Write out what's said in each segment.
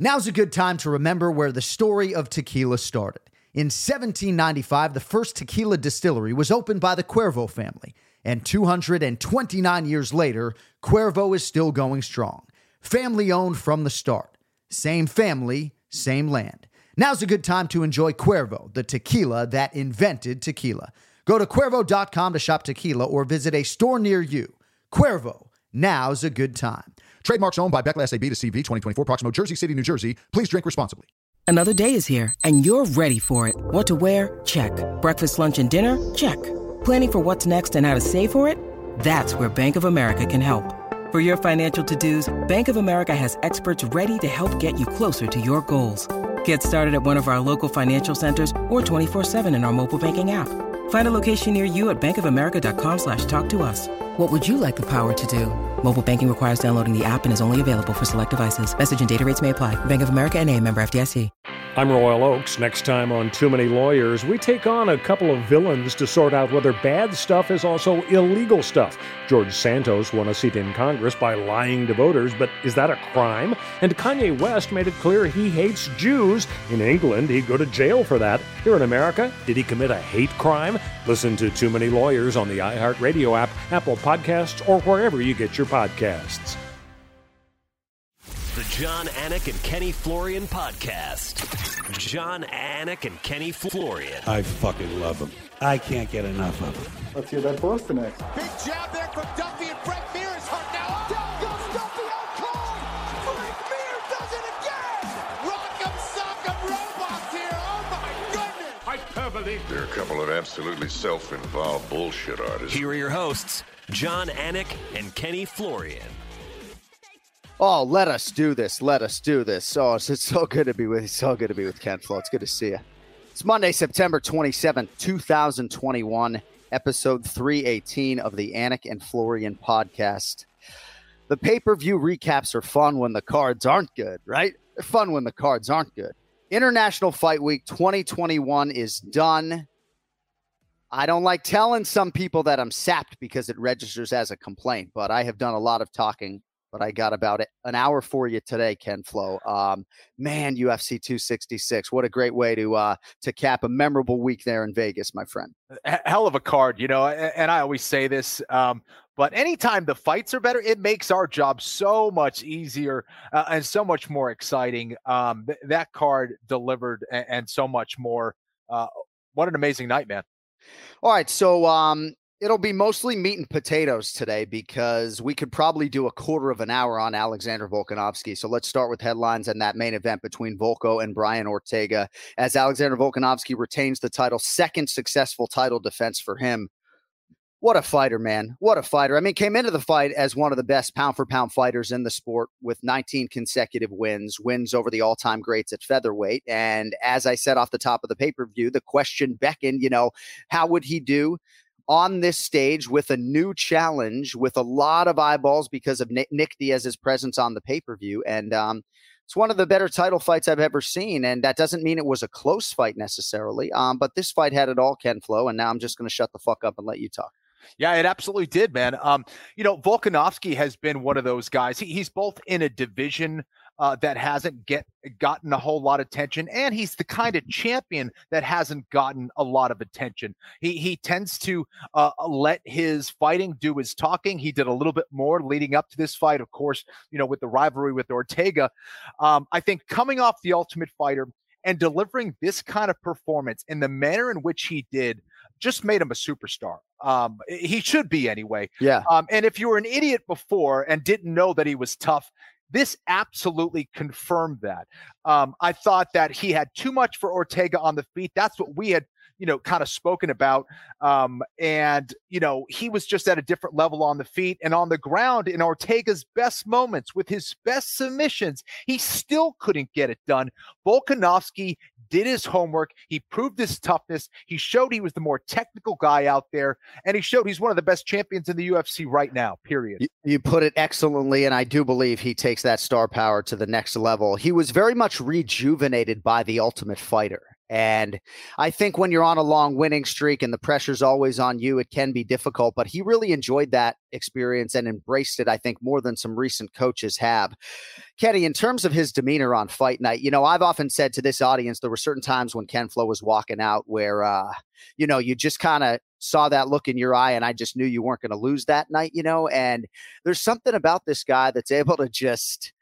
Now's a good time to remember where the story of tequila started. In 1795, the first tequila distillery was opened by the Cuervo family, and 229 years later, Cuervo is still going strong. Family-owned from the start. Same family, same land. Now's a good time to enjoy Cuervo, the tequila that invented tequila. Go to Cuervo.com to shop tequila or visit a store near you. Cuervo, now's a good time. Trademarks owned by Beckless AB to CV 2024, Proximo, Jersey City, New Jersey. Please drink responsibly. Another day is here, and you're ready for it. What to wear? Check. Breakfast, lunch, and dinner? Check. Planning for what's next and how to save for it? That's where Bank of America can help. For your financial to-dos, Bank of America has experts ready to help get you closer to your goals. Get started at one of our local financial centers or 24/7 in our mobile banking app. Find a location near you at bankofamerica.com/talktous. What would you like the power to do? Mobile banking requires downloading the app and is only available for select devices. Message and data rates may apply. Bank of America N.A., member FDIC. I'm Royal Oakes. Next time on Too Many Lawyers, we take on a couple of villains to sort out whether bad stuff is also illegal stuff. George Santos won a seat in Congress by lying to voters, but is that a crime? And Kanye West made it clear he hates Jews. In England, he'd go to jail for that. Here in America, did he commit a hate crime? Listen to Too Many Lawyers on the iHeartRadio app, Apple Podcasts, or wherever you get your podcasts. The John Anik and Kenny Florian podcast. John Anik and Kenny Florian. I fucking love them. I can't get enough of them. Let's hear that Boston next. Big jab there from Duffy, and Frank Mir is hurt now. Down goes Duffy, out cold. Frank Mir does it again. Rock'em sock'em robots here. Oh my goodness. Hyperbole. They're a couple of absolutely self-involved bullshit artists. Here are your hosts, John Anik and Kenny Florian. Oh, let us do this. Let us do this. Oh, it's so good to be with you. So good to be with Ken Flo. It's good to see you. It's Monday, September 27th, 2021, episode 318 of the Anik and Florian podcast. The pay-per-view recaps are fun when the cards aren't good, right? They're fun when the cards aren't good. International Fight Week 2021 is done. I don't like telling some people that I'm sapped because it registers as a complaint, but I have done a lot of talking. But I got about an hour for you today, Ken Flo. Man, UFC 266. What a great way to cap a memorable week there in Vegas, my friend. Hell of a card, you know, and I always say this, but anytime the fights are better, it makes our job so much easier and so much more exciting. That card delivered and so much more. What an amazing night, man. All right, so it'll be mostly meat and potatoes today because we could probably do a quarter of an hour on Alexander Volkanovski. So let's start with headlines and that main event between Volko and Brian Ortega as Alexander Volkanovski retains the title, second successful title defense for him. What a fighter, man. What a fighter. I mean, came into the fight as one of the best pound-for-pound fighters in the sport with 19 consecutive wins over the all-time greats at featherweight. And as I said off the top of the pay-per-view, the question beckoned, you know, how would he do on this stage with a new challenge with a lot of eyeballs because of Nick Diaz's presence on the pay-per-view. And it's one of the better title fights I've ever seen. And that doesn't mean it was a close fight necessarily. But this fight had it all, Ken Flo. And now I'm just going to shut the fuck up and let you talk. Yeah, it absolutely did, man. You know, Volkanovski has been one of those guys. He's both in a division that hasn't gotten a whole lot of attention, and he's the kind of champion that hasn't gotten a lot of attention. He tends to let his fighting do his talking. He did a little bit more leading up to this fight, of course, you know, with the rivalry with Ortega. I think coming off The Ultimate Fighter and delivering this kind of performance in the manner in which he did just made him a superstar. He should be anyway. Yeah. And if you were an idiot before and didn't know that he was tough, this absolutely confirmed that. I thought that he had too much for Ortega on the feet. That's what we had, you know, kind of spoken about. And, you know, he was just at a different level on the feet and on the ground. In Ortega's best moments with his best submissions, he still couldn't get it done. Volkanovski did his homework. He proved his toughness. He showed he was the more technical guy out there, and he showed he's one of the best champions in the UFC right now, period. You put it excellently, and I do believe he takes that star power to the next level. He was very much rejuvenated by The Ultimate Fighter. And I think when you're on a long winning streak and the pressure's always on you, it can be difficult. But he really enjoyed that experience and embraced it, I think, more than some recent coaches have. Kenny, in terms of his demeanor on fight night, I've often said to this audience, there were certain times when Ken Flo was walking out where, you just kind of saw that look in your eye and I just knew you weren't going to lose that night, and there's something about this guy that's able to just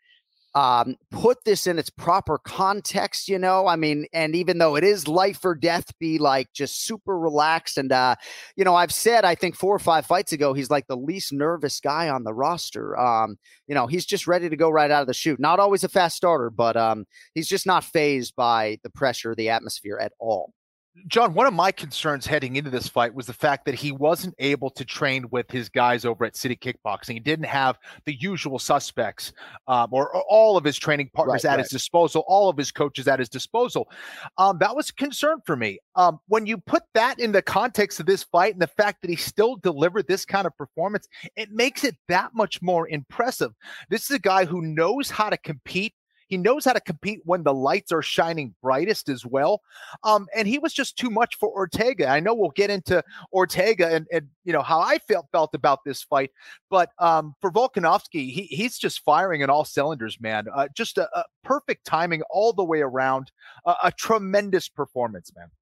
put this in its proper context, and even though it is life or death, be like just super relaxed. And, I've said, I think 4 or 5 fights ago, he's like the least nervous guy on the roster. He's just ready to go right out of the chute. Not always a fast starter, but he's just not fazed by the pressure, the atmosphere at all. John, one of my concerns heading into this fight was the fact that he wasn't able to train with his guys over at City Kickboxing. He didn't have the usual suspects or all of his training partners at his disposal, all of his coaches at his disposal. That was a concern for me. When you put that in the context of this fight and the fact that he still delivered this kind of performance, it makes it that much more impressive. This is a guy who knows how to compete. He knows how to compete when the lights are shining brightest as well. And he was just too much for Ortega. I know we'll get into Ortega and how I felt about this fight. But for Volkanovski, he's just firing on all cylinders, man. Just a perfect timing all the way around. A tremendous performance, man.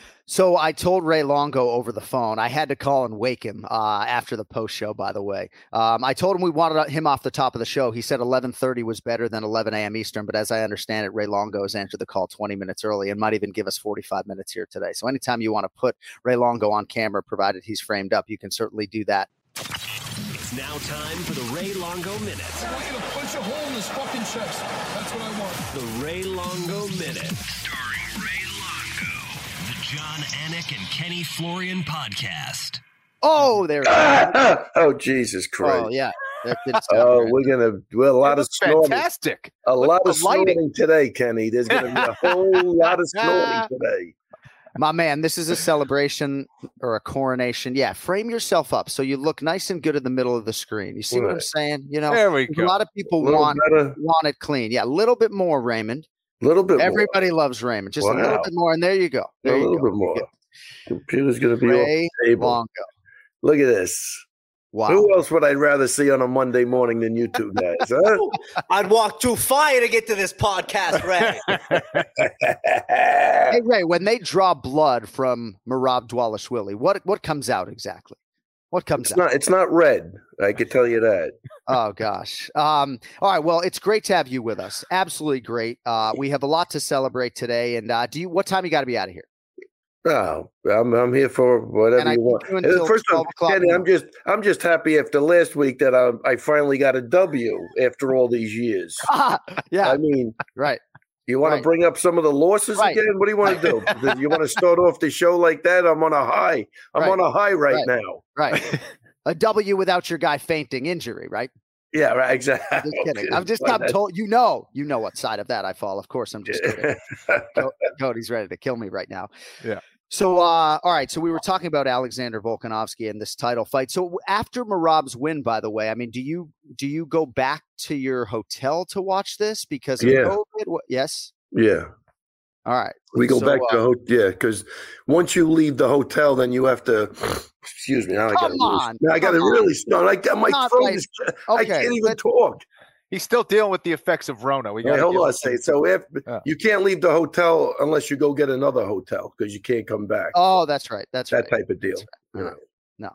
So I told Ray Longo over the phone, I had to call and wake him after the post show, by the way. I told him we wanted him off the top of the show. He said 11:30 was better than 11 a.m. Eastern. But as I understand it, Ray Longo has answered the call 20 minutes early and might even give us 45 minutes here today. So anytime you want to put Ray Longo on camera, provided he's framed up, you can certainly do that. It's now time for the Ray Longo Minute. I want you to punch a hole in his fucking chest. That's what I want. The Ray Longo Minute. Starring Ray Longo. The John Anik and Kenny Florian podcast. Oh, there. Oh, Jesus Christ. Oh, yeah. We're going to do a lot of snorting. Fantastic. A lot of snorting today, Kenny. There's going to be a whole lot of snorting today. My man, this is a celebration or a coronation. Yeah, frame yourself up so you look nice and good in the middle of the screen. You see what I'm saying? There we go. A lot of people want it clean. Yeah, a little bit more, Raymond. A little bit Everybody loves Raymond. Just a little bit more, and there you go. A little bit more. Computer's going to be off the table. Longo. Look at this. Wow. Who else would I rather see on a Monday morning than you two guys? Huh? I'd walk through fire to get to this podcast, Ray. Hey, Ray, when they draw blood from Merab Dvalishvili, what comes out exactly? What comes out? It's not red. I can tell you that. Oh, gosh. All right. Well, it's great to have you with us. Absolutely great. We have a lot to celebrate today. And what time you got to be out of here? Oh, I'm here for whatever you want. First of all, Kenny, I'm just happy after last week that I finally got a W after all these years. Yeah. I mean, right. You want to bring up some of the losses again? What do you want to do? You want to start off the show like that? I'm on a high. I'm on a high right now. Right. A W without your guy fainting injury, right? Yeah, right. Exactly. I'm just kidding. I'm told you know what side of that I fall. Of course, I'm just kidding. Cody's ready to kill me right now. Yeah. So, all right. So we were talking about Alexander Volkanovski and this title fight. So after Merab's win, by the way, I mean, do you go back to your hotel to watch this because of COVID? Yes. Yeah. All right. We go back to hotel. Yeah, because once you leave the hotel, then you have to. Excuse me. Now I got to really start. I got my throat. I can't even talk. He's still dealing with the effects of Rona. Hold on a second. So you can't leave the hotel unless you go get another hotel because you can't come back. Oh, that's right. That's that type of deal. Right. No.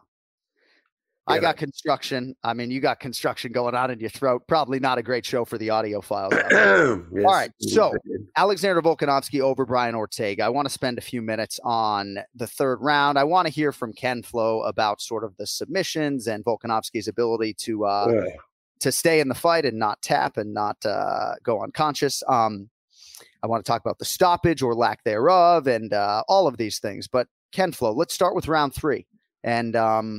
I got construction. I mean, you got construction going on in your throat. Probably not a great show for the audiophiles. Yes, all right. So Alexander Volkanovski over Brian Ortega. I want to spend a few minutes on the third round. I want to hear from Ken Flo about sort of the submissions and Volkanovski's ability to stay in the fight and not tap and not go unconscious. I want to talk about the stoppage or lack thereof and all of these things. But Ken Flo, let's start with round 3 and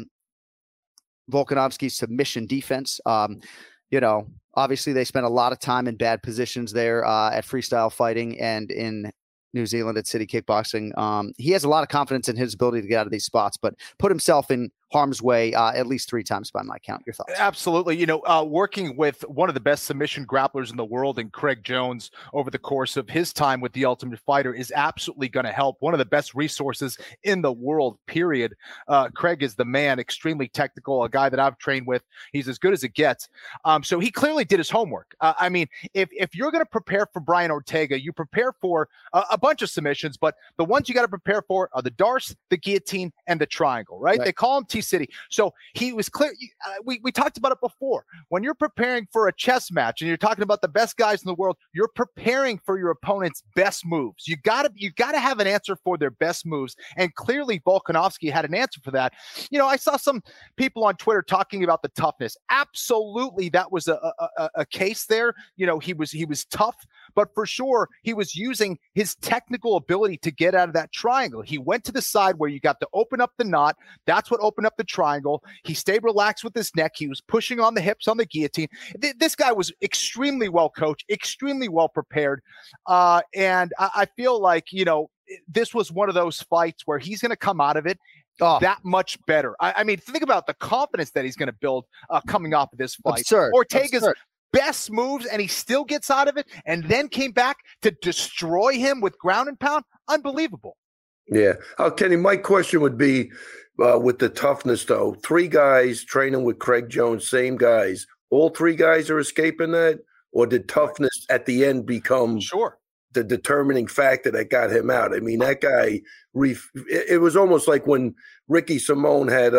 Volkanovski's submission defense. Obviously they spent a lot of time in bad positions there at Freestyle Fighting and in New Zealand at City Kickboxing. He has a lot of confidence in his ability to get out of these spots, but put himself in harm's way at least 3 times by my count. Your thoughts? Absolutely. Working with one of the best submission grapplers in the world and Craig Jones over the course of his time with the Ultimate Fighter is absolutely going to help. One of the best resources in the world, period. Craig is the man, extremely technical, a guy that I've trained with. He's as good as it gets. So he clearly did his homework. If you're going to prepare for Brian Ortega, you prepare for a bunch of submissions, but the ones you got to prepare for are the Darce, the guillotine, and the triangle, right? They call him T-City. So he was clear. We talked about it before. When you're preparing for a chess match and you're talking about the best guys in the world, you're preparing for your opponent's best moves. You gotta have an answer for their best moves. And clearly Volkanovski had an answer for that. I saw some people on Twitter talking about the toughness. Absolutely. That was a case there. He was tough, but for sure he was using his technical ability to get out of that triangle. He went to the side where you got to open up the knot. That's what opened up the triangle. He stayed relaxed with his neck. He was pushing on the hips on the guillotine. This guy was extremely well coached, extremely well prepared. And I feel like, this was one of those fights where he's going to come out of it that much better. I mean, think about the confidence that he's going to build coming off of this fight. Absurd. Ortega's best moves, and he still gets out of it, and then came back to destroy him with ground and pound. Unbelievable. Yeah. Kenny, my question would be with the toughness, though. 3 guys training with Craig Jones, same guys. All 3 guys are escaping that? Or did toughness at the end become the determining factor that got him out? I mean, that guy, it was almost like when Ricky Simone had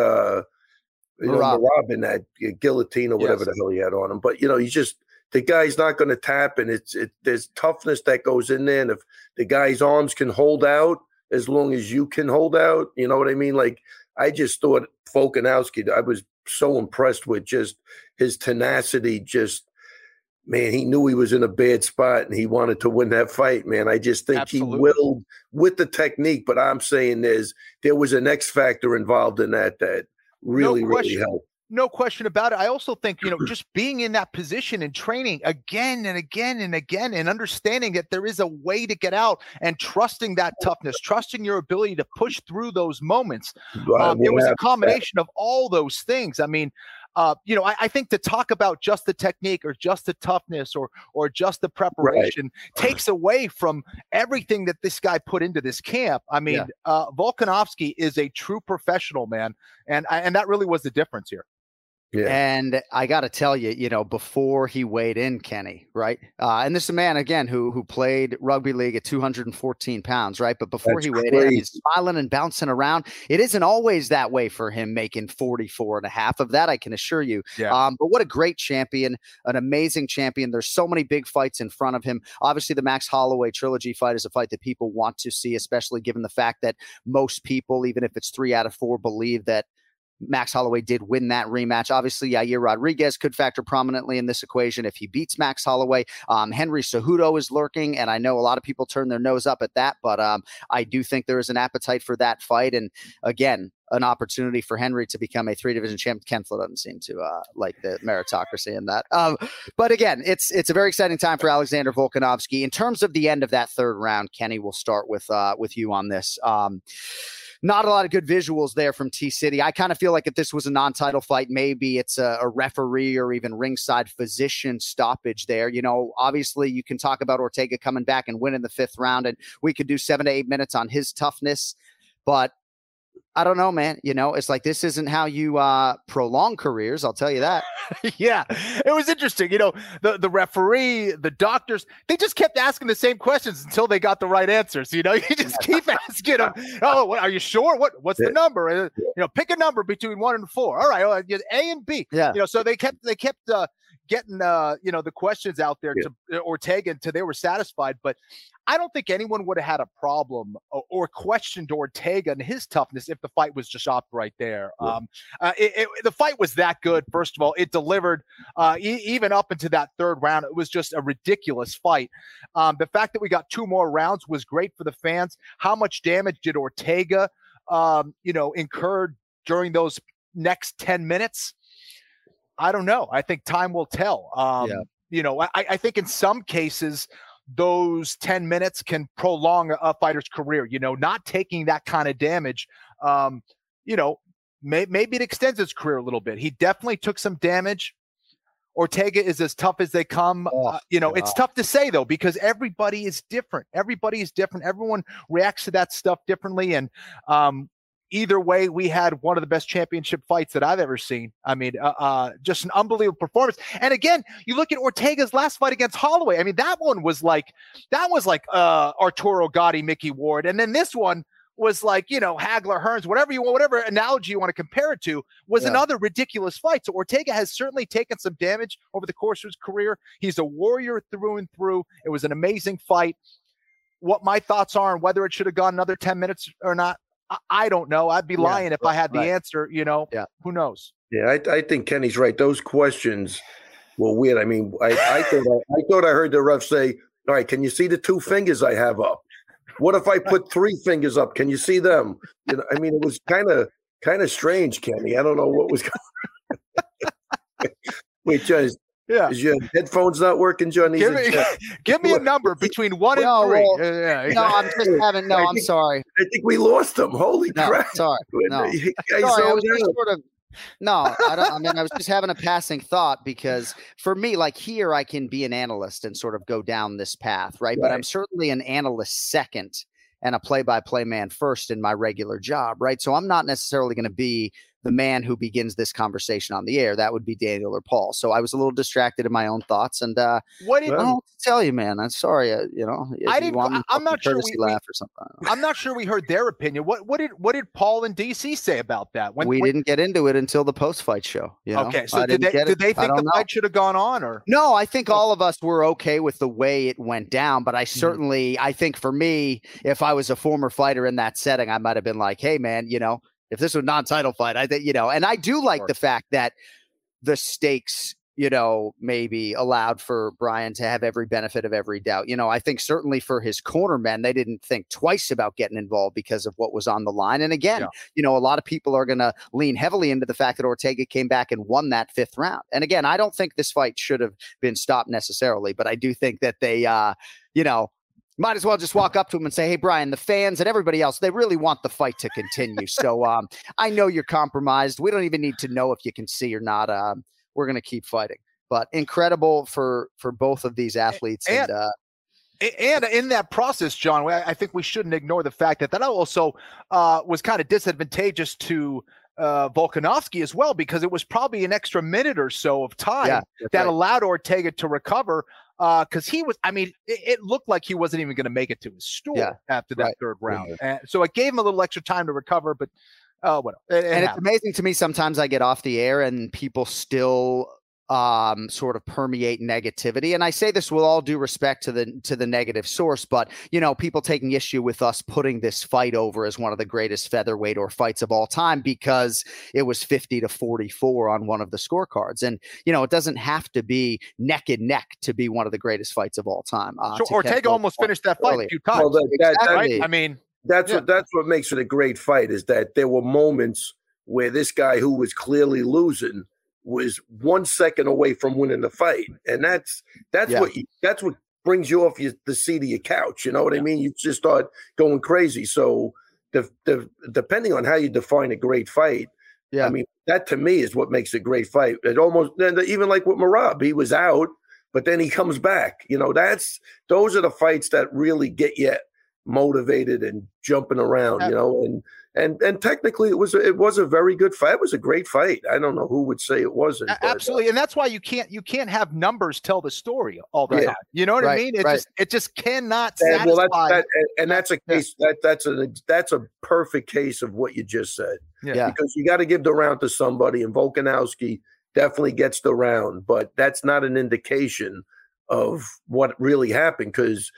Marab in that guillotine or whatever the hell he had on him. But, he's just – the guy's not going to tap, and there's toughness that goes in there. And if the guy's arms can hold out as long as you can hold out, you know what I mean? Like, I just thought Volkanovski, I was so impressed with just his tenacity. Man, he knew he was in a bad spot and he wanted to win that fight, man. I just think he willed with the technique, but I'm saying there was an X factor involved in that really helped. No question about it. I also think, just being in that position and training again and again and again and understanding that there is a way to get out and trusting that toughness, trusting your ability to push through those moments. It was a combination of all those things. I mean, I think to talk about just the technique or just the toughness or just the preparation takes away from everything that this guy put into this camp. I mean, Volkanovski is a true professional, man. And that really was the difference here. Yeah. And I got to tell you, before he weighed in, Kenny, right? And this is a man, again, who played rugby league at 214 pounds, right? But before he weighed in, he's smiling and bouncing around. It isn't always that way for him, making 44.5 of that, I can assure you. Yeah. But what a great champion, an amazing champion. There's so many big fights in front of him. Obviously, the Max Holloway trilogy fight is a fight that people want to see, especially given the fact that most people, even if it's 3 out of 4, believe that Max Holloway did win that rematch. Obviously, Yair Rodriguez could factor prominently in this equation if he beats Max Holloway. Henry Cejudo is lurking, and I know a lot of people turn their nose up at that, but I do think there is an appetite for that fight. And again, an opportunity for Henry to become a 3-division champ. Ken Flo doesn't seem to like the meritocracy in that. But again, it's a very exciting time for Alexander Volkanovski. In terms of the end of that 3rd round, Kenny, we'll start with you on this. Not a lot of good visuals there from T-City. I kind of feel like if this was a non-title fight, maybe it's a referee or even ringside physician stoppage there. Obviously you can talk about Ortega coming back and winning the 5th round, and we could do 7 to 8 minutes on his toughness. But I don't know, man. It's like this isn't how you prolong careers. I'll tell you that. Yeah, it was interesting. The referee, the doctors, they just kept asking the same questions until they got the right answers. You just keep asking them. Oh, what, are you sure? What's the number? Pick a number between 1 and 4. All right, A and B. Yeah. So they kept getting the questions out there to Ortega until they were satisfied. But I don't think anyone would have had a problem or questioned Ortega and his toughness if the fight was just stopped right there. The fight was that good. First of all, it delivered even up into that 3rd round. It was just a ridiculous fight. The fact that we got 2 more rounds was great for the fans. How much damage did Ortega, incur during those next 10 minutes? I don't know. I think time will tell. I think in some cases, those 10 minutes can prolong a fighter's career, not taking that kind of damage, maybe it extends his career a little bit. He definitely took some damage. Ortega is as tough as they come. It's tough to say, though, because everybody is different. Everyone reacts to that stuff differently. And either way, we had one of the best championship fights that I've ever seen. I mean, just an unbelievable performance. And again, you look at Ortega's last fight against Holloway. I mean, that was like Arturo Gatti, Mickey Ward. And then this one was like, Hagler, Hearns, whatever analogy you want to compare it to, was another ridiculous fight. So Ortega has certainly taken some damage over the course of his career. He's a warrior through and through. It was an amazing fight. What my thoughts are and whether it should have gone another 10 minutes or not, I don't know. I'd be lying if I had the answer, who knows? Yeah, I think Kenny's right. Those questions were weird. I mean, I thought I heard the ref say, all right, can you see the 2 fingers I have up? What if I put 3 fingers up? Can you see them? I mean, it was kind of strange, Kenny. I don't know what was going on. Wait, John, is your headphones not working, John? Give me a number between 1 and 3. No, I'm just having. No, I'm sorry. I think we lost them. Holy crap! Sorry, no. Sorry, I was just sort of. No, I don't. I mean, I was just having a passing thought because for me, like here, I can be an analyst and sort of go down this path, right? But I'm certainly an analyst second and a play-by-play man first in my regular job, right? So I'm not necessarily going to be the man who begins this conversation on the air. That would be Daniel or Paul. So I was a little distracted in my own thoughts, and I don't know what to tell you, man. I'm sorry. I'm not sure we laugh or something. I'm not sure we heard their opinion. What did Paul and DC say about that? We didn't get into it until the post-fight show. Okay, so did they think the fight should have gone on, or no? I think all of us were okay with the way it went down, but I certainly, I think for me, if I was a former fighter in that setting, I might have been like, hey, man, if this was a non-title fight, I think, and I do like the fact that the stakes, maybe allowed for Brian to have every benefit of every doubt. I think certainly for his cornermen, they didn't think twice about getting involved because of what was on the line. And again, a lot of people are going to lean heavily into the fact that Ortega came back and won that 5th round. And again, I don't think this fight should have been stopped necessarily, but I do think that they, might as well just walk up to him and say, hey, Brian, the fans and everybody else, they really want the fight to continue. So I know you're compromised. We don't even need to know if you can see or not. We're going to keep fighting. But incredible for both of these athletes. And in that process, John, I think we shouldn't ignore the fact that also was kind of disadvantageous to Volkanovski as well, because it was probably an extra minute or so of time that allowed Ortega to recover. Because he was, it looked like he wasn't even going to make it to his stool after that 3rd round. And so it gave him a little extra time to recover, but whatever. It's amazing to me. Sometimes I get off the air and people still sort of permeate negativity. And I say this with all due respect to the negative source, but people taking issue with us putting this fight over as one of the greatest featherweight or fights of all time because it was 50-44 on one of the scorecards. And it doesn't have to be neck and neck to be one of the greatest fights of all time. Ortega almost finished that fight a few times. Well, right? That's what makes it a great fight, is that there were moments where this guy who was clearly losing was 1 second away from winning the fight. And that's what brings you off the seat of your couch. You know what I mean? You just start going crazy. So depending on how you define a great fight, I mean, that to me is what makes a great fight. It almost, even like with Merab, he was out, but then he comes back. Those are the fights that really get you motivated and jumping around, and technically it was a very good fight. It was a great fight. I don't know who would say it wasn't. Absolutely. And that's why you can't have numbers tell the story all the time. You know what I mean? It just cannot satisfy. That's a case that's a perfect case of what you just said. Because you got to give the round to somebody, and Volkanovski definitely gets the round, but that's not an indication of what really happened, because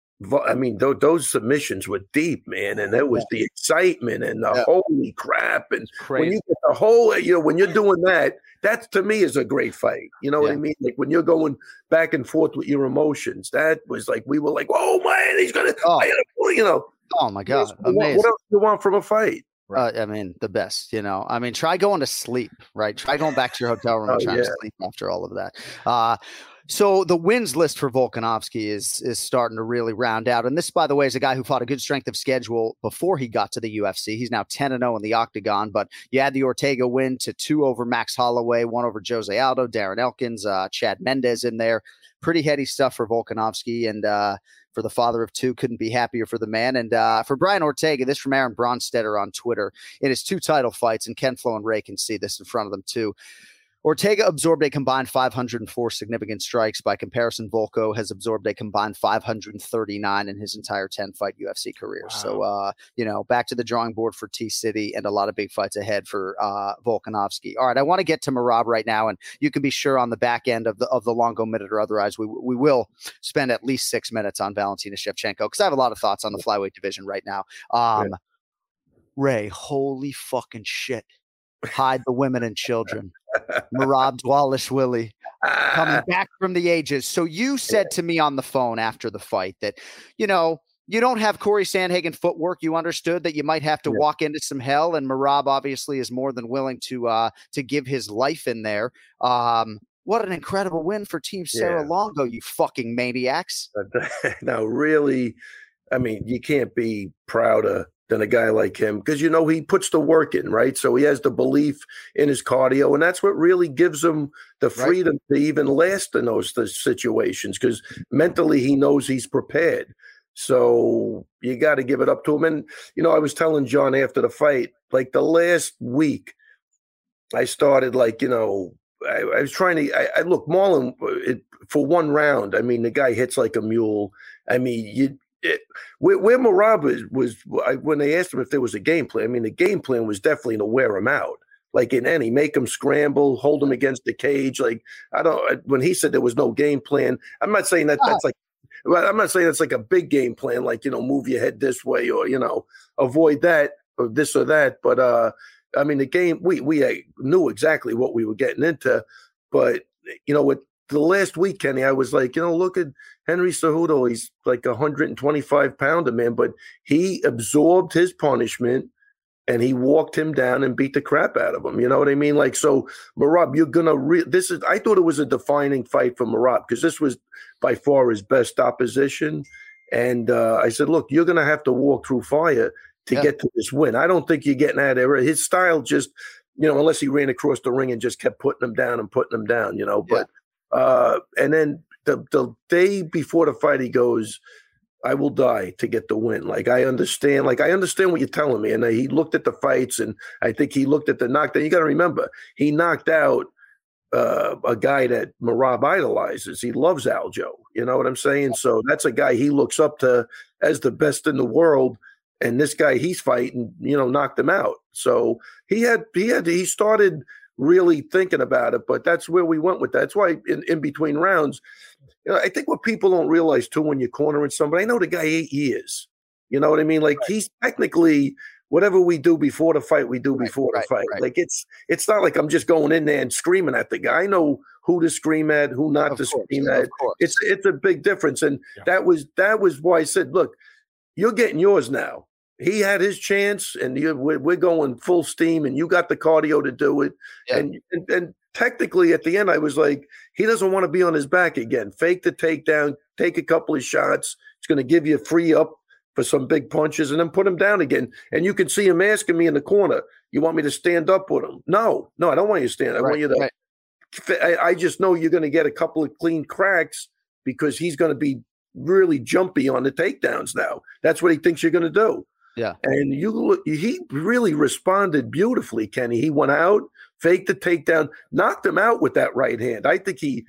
those submissions were deep, man, and there was the excitement and the holy crap. And when you get the whole, when you're doing that to me is a great fight. You know what I mean? Like when you're going back and forth with your emotions, that was like, we were like, oh man, he's gonna, oh my God, amazing. What else do you want from a fight? The best, try going to sleep, right? Try going back to your hotel room and trying to sleep after all of that. So the wins list for Volkanovski is starting to really round out. And this, by the way, is a guy who fought a good strength of schedule before he got to the UFC. He's now 10-0 in the octagon, but you add the Ortega win to 2 over Max Holloway, 1 over Jose Aldo, Darren Elkins, Chad Mendez in there. Pretty heady stuff for Volkanovski, and for the father of 2, couldn't be happier for the man. And for Brian Ortega, this from Aaron Bronstetter on Twitter, in his 2 title fights, and Ken Flo and Ray can see this in front of them too. Ortega absorbed a combined 504 significant strikes. By comparison, Volko has absorbed a combined 539 in his entire 10-fight UFC career. Wow. So, back to the drawing board for T-City, and a lot of big fights ahead for Volkanovski. All right, I want to get to Merab right now, and you can be sure on the back end of the Longo Minute or otherwise, we will spend at least 6 minutes on Valentina Shevchenko, because I have a lot of thoughts on the flyweight division right now. Ray, holy fucking shit. Hide the women and children. Merab Dvalishvili coming back from the ages. So you said to me on the phone after the fight that, you don't have Corey Sandhagen footwork. You understood that you might have to walk into some hell, and Merab obviously is more than willing to give his life in there. What an incredible win for Team Sarah Longo, you fucking maniacs. Now, really, I mean, you can't be prouder than a guy like him, because he puts the work in, right? So he has the belief in his cardio, and that's what really gives him the freedom to even last in those situations, because mentally he knows he's prepared. So you got to give it up to him. And I was telling John after the fight, like the last week, I started I was trying to. I look, Marlon, for one round, I mean, the guy hits like a mule. I mean, where Merab was when they asked him if there was a game plan, I mean, the game plan was definitely to wear him out, like in any, make him scramble, hold him against the cage. Like, when he said there was no game plan, I'm not saying that that's like, I'm not saying it's like a big game plan, like, move your head this way or, avoid that or this or that. But, I mean, the game, we knew exactly what we were getting into, but, with the last week, Kenny, I was like, look at Henry Cejudo. He's like 125-pounder, man, but he absorbed his punishment and he walked him down and beat the crap out of him. You know what I mean? Like, so Merab, you're gonna. I thought it was a defining fight for Merab, because this was by far his best opposition. And I said, look, you're gonna have to walk through fire to get to this win. I don't think you're getting out of there. His style just, unless he ran across the ring and just kept putting him down and putting him down, But and then the day before the fight, he goes, I will die to get the win. Like, I understand what you're telling me. And he looked at the fights, and I think he looked at the knockdown. You got to remember, he knocked out a guy that Merab idolizes. He loves Aljo. You know what I'm saying? So that's a guy he looks up to as the best in the world. And this guy he's fighting, knocked him out. So he started really thinking about it, but that's where we went with that. That's why in between rounds, I think what people don't realize too, when you're cornering somebody, I know the guy 8 years. You know what I mean? Like, he's technically, whatever we do before the fight, we do before the fight. Right. Like, it's not like I'm just going in there and screaming at the guy. I know who to scream at, who not to scream at. It's a big difference. And that was why I said, look, you're getting yours now. He had his chance, and we're going full steam, and you got the cardio to do it. Yeah. And technically, at the end, I was like, he doesn't want to be on his back again. Fake the takedown, take a couple of shots. It's going to give you a free up for some big punches, and then put him down again. And you can see him asking me in the corner, you want me to stand up with him? No, I don't want you to stand. I want you to I just know you're going to get a couple of clean cracks, because he's going to be really jumpy on the takedowns now. That's what he thinks you're going to do. Yeah. And he really responded beautifully, Kenny. He went out, faked the takedown, knocked him out with that right hand. I think he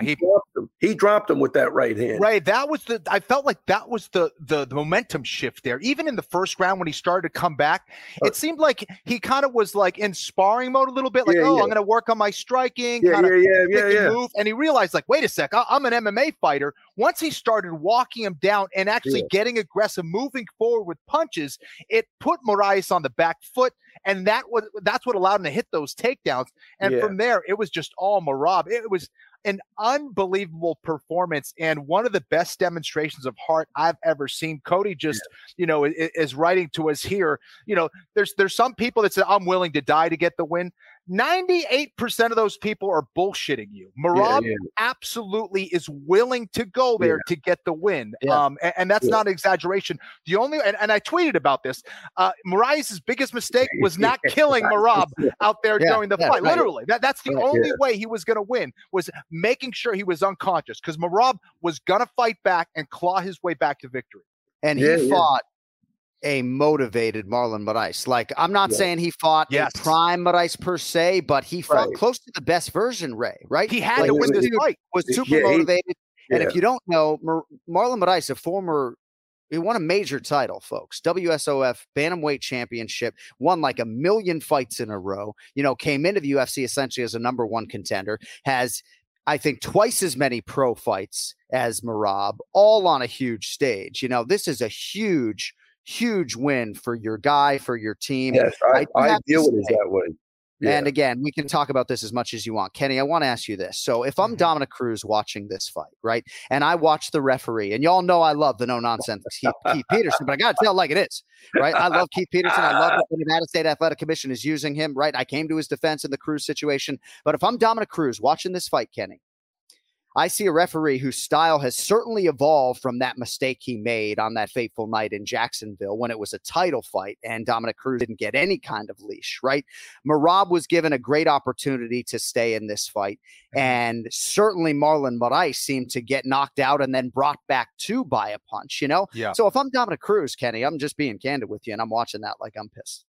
dropped him with that right hand. Right. I felt like that was the momentum shift there. Even in the first round, when he started to come back, it seemed like he kind of was like in sparring mode a little bit, like, I'm going to work on my striking, move. And he realized, like, wait a sec, I'm an MMA fighter. Once he started walking him down and actually getting aggressive, moving forward with punches, it put Moraes on the back foot, and that's what allowed him to hit those takedowns. And from there, it was just all Merab. It was an unbelievable performance and one of the best demonstrations of heart I've ever seen. Cody just, is writing to us here. There's some people that say, I'm willing to die to get the win. 98% of those people are bullshitting you. Merab absolutely is willing to go there to get the win. And that's not an exaggeration. The only, and I tweeted about this, Moraes' biggest mistake was not killing Merab out there during the fight. Literally, that's the only way he was going to win, was making sure he was unconscious, because Merab was going to fight back and claw his way back to victory. And he fought a motivated Marlon Moraes. Like, I'm not saying he fought a prime Moraes per se, but he fought close to the best version, Ray, right? He had to win this fight. Was super motivated. And if you don't know, Marlon Moraes, he won a major title, folks. WSOF Bantamweight Championship, won like 1 million fights in a row, came into the UFC essentially as a number one contender, has, I think, twice as many pro fights as Merab, all on a huge stage. This is a huge win for your guy, for your team. Yes, I view it as that way. Yeah. And again, we can talk about this as much as you want. Kenny, I want to ask you this. So if I'm Dominic Cruz watching this fight, right, and I watch the referee, and y'all know I love the no-nonsense Keith Peterson, but I got to tell like it is, right? I love Keith Peterson. I love that the Nevada State Athletic Commission is using him, right? I came to his defense in the Cruz situation. But if I'm Dominic Cruz watching this fight, Kenny, I see a referee whose style has certainly evolved from that mistake he made on that fateful night in Jacksonville when it was a title fight and Dominic Cruz didn't get any kind of leash, right? Merab was given a great opportunity to stay in this fight. And certainly Marlon Moraes seemed to get knocked out and then brought back to by a punch, Yeah. So if I'm Dominic Cruz, Kenny, I'm just being candid with you, and I'm watching that like I'm pissed,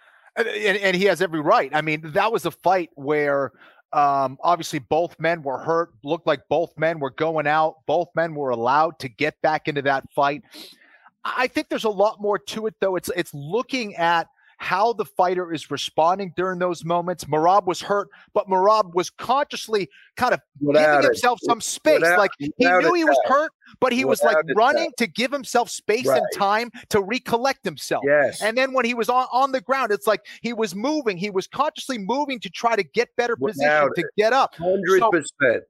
And he has every right. I mean, that was a fight where obviously both men were hurt, looked like both men were going out. Both men were allowed to get back into that fight. I think there's a lot more to it, though. It's looking at how the fighter is responding during those moments. Merab was hurt, but Merab was consciously kind of giving himself some space. Like, he knew he was hurt, but he was like running to give himself space and time to recollect himself. Yes. And then when he was on the ground, it's like he was moving. He was consciously moving to try to get better position to get up. 100%.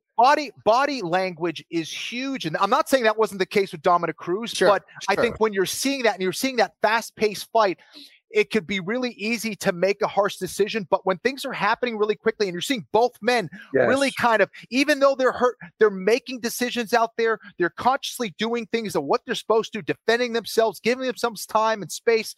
Body language is huge. And I'm not saying that wasn't the case with Dominic Cruz, but I think when you're seeing that and you're seeing that fast-paced fight, it could be really easy to make a harsh decision. But when things are happening really quickly and you're seeing both men really kind of, even though they're hurt, they're making decisions out there. They're consciously doing things of what they're supposed to, defending themselves, giving themselves time and space.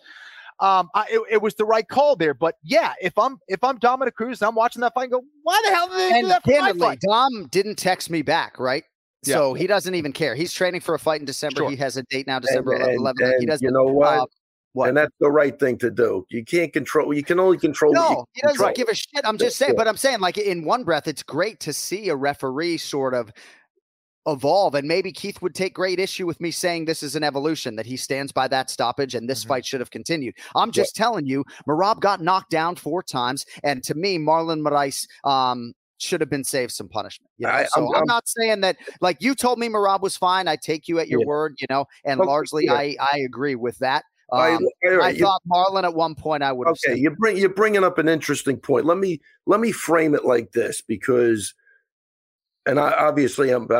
It was the right call there. But yeah, if I'm Dominic Cruz and I'm watching that fight and go, why the hell did they do that for my fight? Dom didn't text me back, right? So he doesn't even care. He's training for a fight in December. He has a date now, December 11th. He doesn't. You know what? And that's the right thing to do. You can't control. You can only control. No, he doesn't give a shit. I'm just saying. But I'm saying, like, in one breath, it's great to see a referee sort of evolve. And maybe Keith would take great issue with me saying this is an evolution, that he stands by that stoppage and this fight should have continued. I'm just telling you, Merab got knocked down 4 times. And to me, Marlon Moraes should have been saved some punishment. I'm not saying that, like, you told me Merab was fine. I take you at your word, and largely I agree with that. I thought Marlon at one point I would have said. You're bringing up an interesting point. Let me frame it like this, because, and I'm biased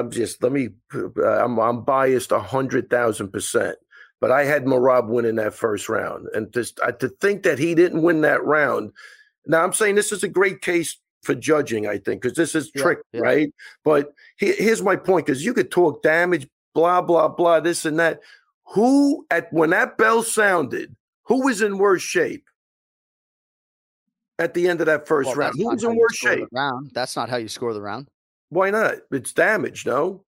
100,000%, but I had Merab winning that first round, and to think that he didn't win that round. Now I'm saying this is a great case for judging, I think, because this is trick, right? But here's my point, because you could talk damage, blah blah blah, this and that. When that bell sounded, who was in worse shape at the end of that first round? Who was in worse shape? That's not how you score the round. Why not? It's damage, no?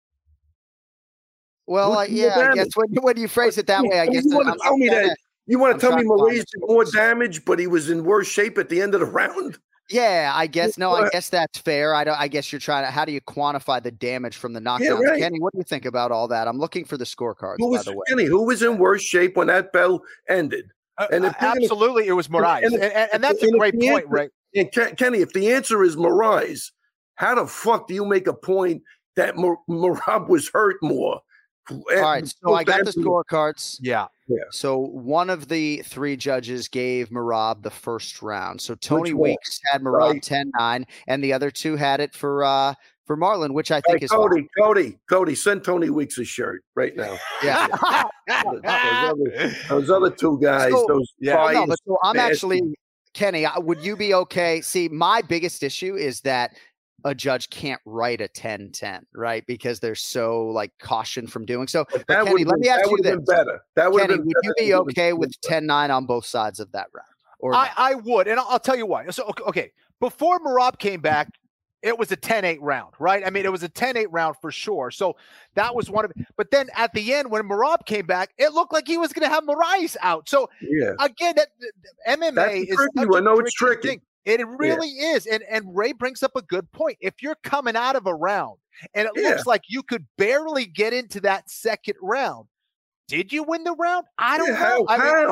Well, I guess when you phrase it that way, I guess. You want to tell me that? You want to tell me Moraes did more damage, but he was in worse shape at the end of the round? Yeah, I guess. No, I guess that's fair. I guess you're trying to. How do you quantify the damage from the knockdown? Yeah, right. Kenny, what do you think about all that? I'm looking for the scorecards. By the way, Kenny, who was in worse shape when that bell ended? Absolutely, it was Moraes, and that's a great point, right? And Kenny, if the answer is Moraes, how the fuck do you make a point that Merab was hurt more? All right, so I got the scorecards. Yeah. So one of the 3 judges gave Merab the first round. So Tony Weeks had Merab 10-9, and the other 2 had it for Marlon, which I think is Cody, send Tony Weeks a shirt right now. Yeah. those other 2 guys. I'm actually Kenny, would you be okay? See, my biggest issue is that a judge can't write a 10-10, right? Because they're so like cautioned from doing so. But Kenny, let me ask you this. Better. That would Kenny, have been would better. you be okay with 10-9 on both sides of that round? Or I would, and I'll tell you why. So, okay, before Merab came back, it was a 10-8 round, right? I mean, it was a 10-8 round for sure. So that was one of it. But then at the end, when Merab came back, it looked like he was going to have Moraes out. So again, that MMA is tricky. I know it's tricky. Thing. It really is. And Ray brings up a good point. If you're coming out of a round and it looks like you could barely get into that second round, did you win the round? I don't know.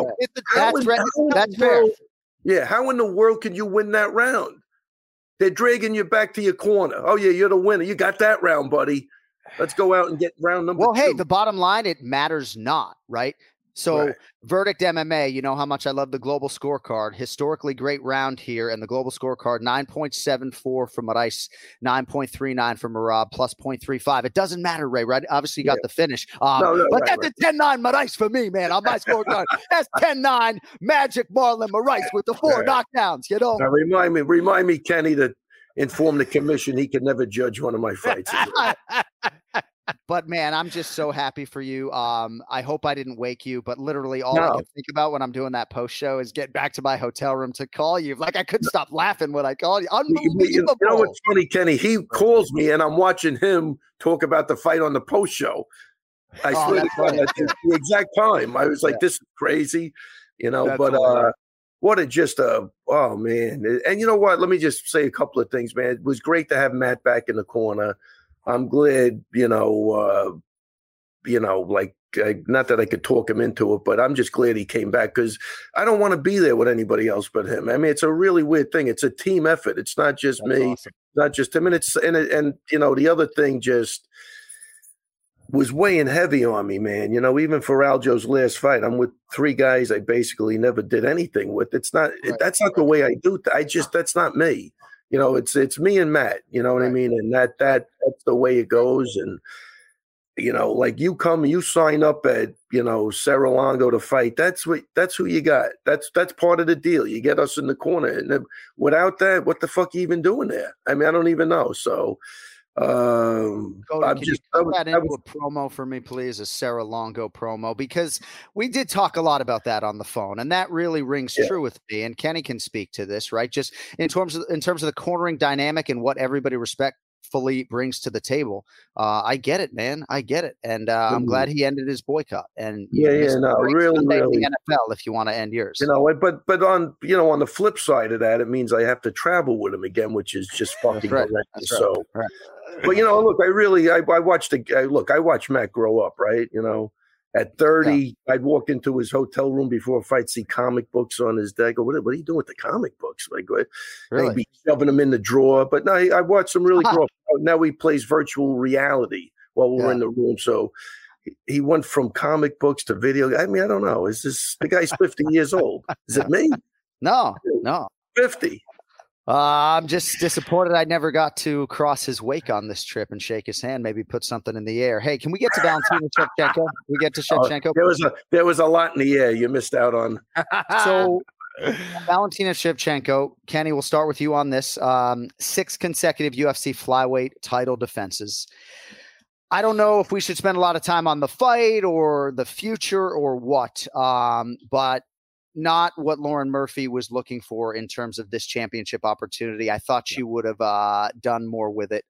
That's fair. Yeah, how in the world can you win that round? They're dragging you back to your corner. Oh, yeah, you're the winner. You got that round, buddy. Let's go out and get round number 2. Well, hey, the bottom line, it matters not, right? So Verdict MMA, you know how much I love the global scorecard. Historically great round here. And the global scorecard, 9.74 for Moraes, 9.39 for Merab, plus 0.35. It doesn't matter, Ray, right? Obviously, you got the finish. But that's a 10-9 Moraes for me, man, on my scorecard. That's 10-9 Magic Marlon Moraes with the 4 knockdowns, you know? Now, remind me, Kenny, to inform the commission he can never judge one of my fights. But man, I'm just so happy for you. I hope I didn't wake you, but literally all I can think about when I'm doing that post show is get back to my hotel room to call you. Like I couldn't stop laughing when I called you. Unbelievable. You know what's funny, Kenny? He calls me and I'm watching him talk about the fight on the post show. I swear to God, at the exact time. I was like, this is crazy, you know, what oh man. And you know what? Let me just say a couple of things, man. It was great to have Matt back in the corner. I'm glad, not that I could talk him into it, but I'm just glad he came back because I don't want to be there with anybody else but him. I mean, it's a really weird thing. It's a team effort. It's not just me, not just him. And the other thing just was weighing heavy on me, man. You know, even for Aljo's last fight, I'm with 3 guys I basically never did anything with. It's not, that's not the way I do. That's not me. You know, it's me and Matt, you know what I mean? And that's the way it goes. And, you know, like you sign up at, Serra-Longo to fight. That's who you got. That's part of the deal. You get us in the corner. And then without that, what the fuck are you even doing there? I mean, I don't even know. So, Cody, can you put that into a promo for me, please? A Serra-Longo promo, because we did talk a lot about that on the phone, and that really rings true with me. And Kenny can speak to this, right? Just in terms of the cornering dynamic and what everybody respectfully brings to the table. I get it, man. I get it, and I'm glad he ended his boycott. And really, the NFL if you want to end yours. You know, but on on the flip side of that, it means I have to travel with him again, which is just fucking horrendous. So. Right. But look, I watched Matt grow up, right? You know, at 30, I'd walk into his hotel room before a fight, see comic books on his desk. Go, what are you doing with the comic books? Like, they'd be shoving them in the drawer. But no, I watched him really grow up. Now he plays virtual reality while we're in the room. So he went from comic books to video. I mean, I don't know. Is this the guy's 50 years old? Is it me? No. 50. I'm just disappointed I never got to cross his wake on this trip and shake his hand, maybe put something in the air. Hey, can we get to Valentina Shevchenko? We get to Shevchenko? There was a lot in the air you missed out on. So Valentina Shevchenko, Kenny, we'll start with you on this. 6 consecutive UFC flyweight title defenses. I don't know if we should spend a lot of time on the fight or the future or what, but not what Lauren Murphy was looking for in terms of this championship opportunity. I thought she would have done more with it.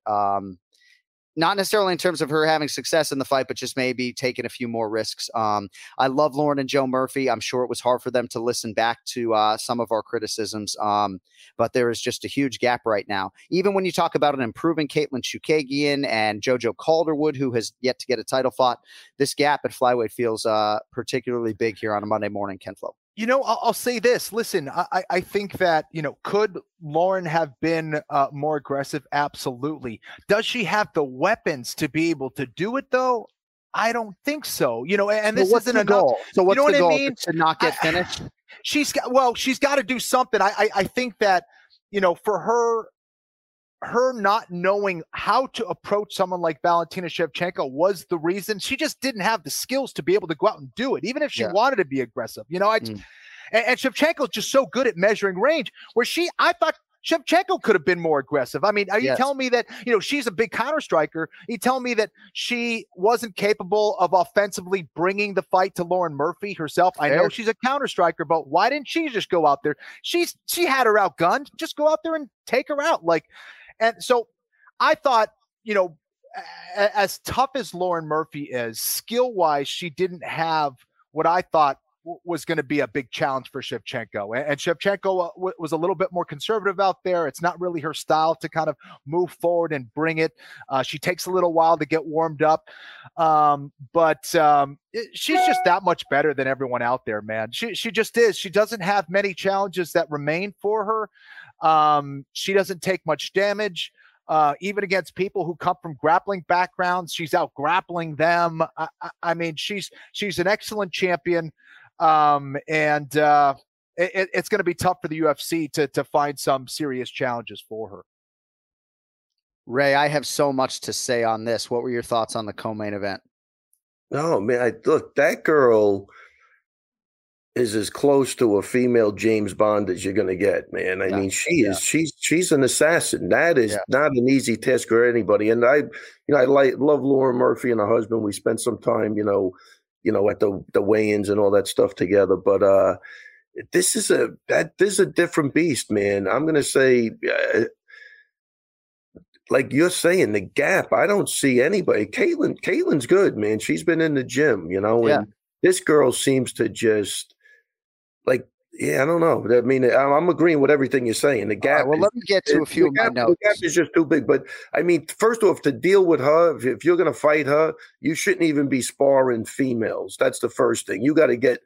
Not necessarily in terms of her having success in the fight, but just maybe taking a few more risks. I love Lauren and Joe Murphy. I'm sure it was hard for them to listen back to some of our criticisms, but there is just a huge gap right now. Even when you talk about an improving Caitlin Chookagian and JoJo Calderwood, who has yet to get a title fight, this gap at flyweight feels particularly big here on a Monday morning, Ken Flo. I'll say this. Listen, I think that, could Lauren have been more aggressive? Absolutely. Does she have the weapons to be able to do it, though? I don't think so. And this isn't a goal. So what's the goal? I mean? To not get finished? She's got to do something. I think that, for her not knowing how to approach someone like Valentina Shevchenko was the reason. She just didn't have the skills to be able to go out and do it, even if she wanted to be aggressive. And Shevchenko's just so good at measuring range, where I thought Shevchenko could have been more aggressive. I mean, are you telling me that, she's a big counter striker? You telling me that she wasn't capable of offensively bringing the fight to Lauren Murphy herself? I know she's a counter striker, but why didn't she just go out there? She had her outgunned. Just go out there and take her out. And so I thought, as tough as Lauren Murphy is, skill-wise, she didn't have what I thought was going to be a big challenge for Shevchenko. And Shevchenko was a little bit more conservative out there. It's not really her style to kind of move forward and bring it. She takes a little while to get warmed up. But she's just that much better than everyone out there, man. She just is. She doesn't have many challenges that remain for her. She doesn't take much damage. Even against people who come from grappling backgrounds, she's out grappling them. I mean, she's an excellent champion. It's going to be tough for the UFC to find some serious challenges for her. Ray, I have so much to say on this. What were your thoughts on the co-main event? Oh man, look, that girl is as close to a female James Bond as you're going to get, man. I mean, she's an assassin. That is not an easy task for anybody. And I love Lauren Murphy and her husband. We spent some time, at the weigh-ins and all that stuff together. But this is a different beast, man. I'm going to say, like you're saying, the gap. I don't see anybody. Caitlin's good, man. She's been in the gym, and this girl seems to just I don't know. I mean, I'm agreeing with everything you're saying. The gap. Let me get to a few of my notes. The gap is just too big. But I mean, first off, to deal with her, if you're going to fight her, you shouldn't even be sparring females. That's the first thing. You got to get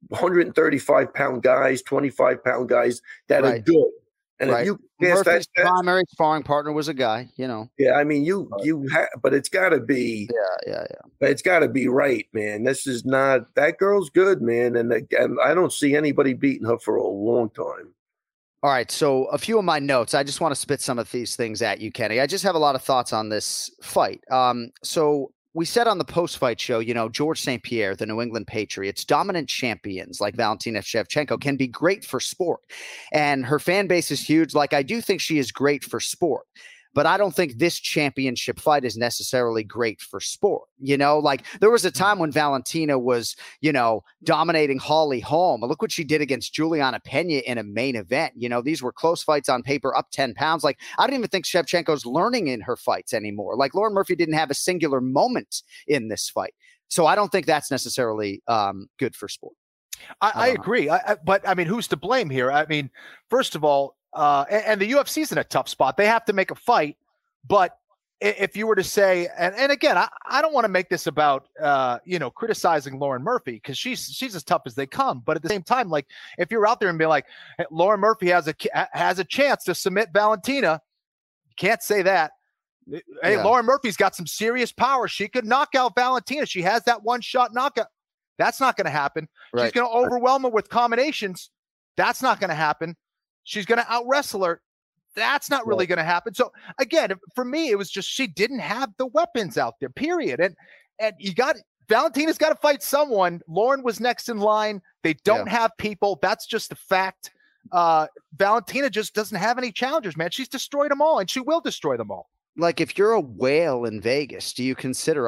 135-pound guys, 25-pound guys that are good. And if you Murphy's primary sparring partner was a guy, Yeah, I mean, but it's got to be. Yeah. But it's got to be right, man. This is not. That girl's good, man, and I don't see anybody beating her for a long time. All right, so a few of my notes. I just want to spit some of these things at you, Kenny. I just have a lot of thoughts on this fight. So we said on the post-fight show, George St. Pierre, the New England Patriots, dominant champions like Valentina Shevchenko can be great for sport. And her fan base is huge. I do think she is great for sport. But I don't think this championship fight is necessarily great for sport. There was a time when Valentina was, dominating Holly Holm. Look what she did against Juliana Pena in a main event. These were close fights on paper, up 10 pounds. I don't even think Shevchenko's learning in her fights anymore. Lauren Murphy didn't have a singular moment in this fight. So I don't think that's necessarily good for sport. I agree. But I mean, who's to blame here? I mean, first of all, and the UFC's in a tough spot. They have to make a fight. But if you were to say, and again, I don't want to make this about, criticizing Lauren Murphy, because she's as tough as they come. But at the same time, if you're out there and be like, hey, Lauren Murphy has a chance to submit Valentina, you can't say that. Hey, Lauren Murphy's got some serious power. She could knock out Valentina. She has that one-shot knockout. That's not going to happen. Right. She's going to overwhelm her with combinations. That's not going to happen. She's going to out-wrestle her. That's not really going to happen. So, again, for me, it was just she didn't have the weapons out there, period. And Valentina's got to fight someone. Lauren was next in line. They don't have people. That's just the fact. Valentina just doesn't have any challengers, man. She's destroyed them all, and she will destroy them all. If you're a whale in Vegas, do you consider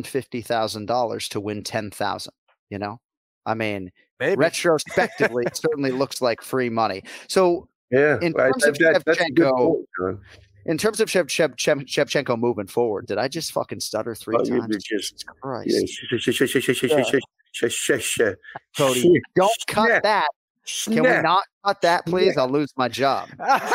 $150,000 to win 10,000? I mean, maybe. Retrospectively, it certainly looks like free money. So, in terms of Shevchenko, Shevchenko moving forward, did I just fucking stutter three times? Jesus Christ. Cody, don't cut that. Can we not cut that, please? I'll lose my job.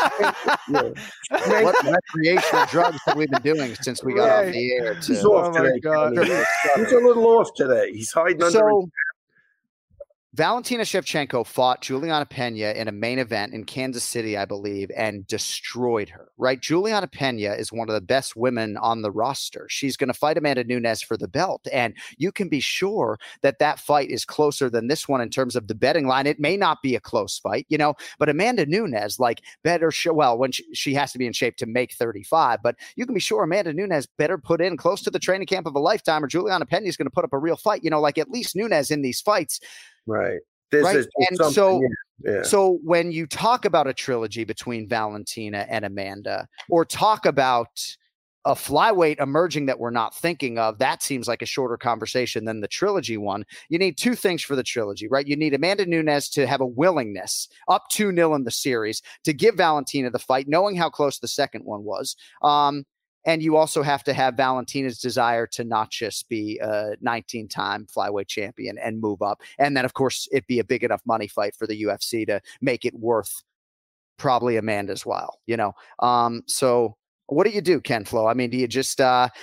What recreational drugs have we been doing since we got off the air? He's off today. He's a little off today. He's hiding under. Valentina Shevchenko fought Juliana Pena in a main event in Kansas City, I believe, and destroyed her, right? Juliana Pena is one of the best women on the roster. She's going to fight Amanda Nunes for the belt, and you can be sure that fight is closer than this one in terms of the betting line. It may not be a close fight, but Amanda Nunes, when she has to be in shape to make 35, but you can be sure Amanda Nunes better put in close to the training camp of a lifetime, or Juliana Pena is going to put up a real fight. At least Nunes in these fights, right, Right. And so, yeah. so when you talk about a trilogy between Valentina and Amanda, or talk about a flyweight emerging that we're not thinking of, that seems like a shorter conversation than the trilogy one. You need two things for the trilogy, right? You need Amanda Nunes to have a willingness up 2-0 in the series to give Valentina the fight, knowing how close the second one was. And you also have to have Valentina's desire to not just be a 19-time flyweight champion and move up. And then, of course, it be a big enough money fight for the UFC to make it worth probably Amanda's while, you know? So what do you do, Ken Flo? I mean, do you just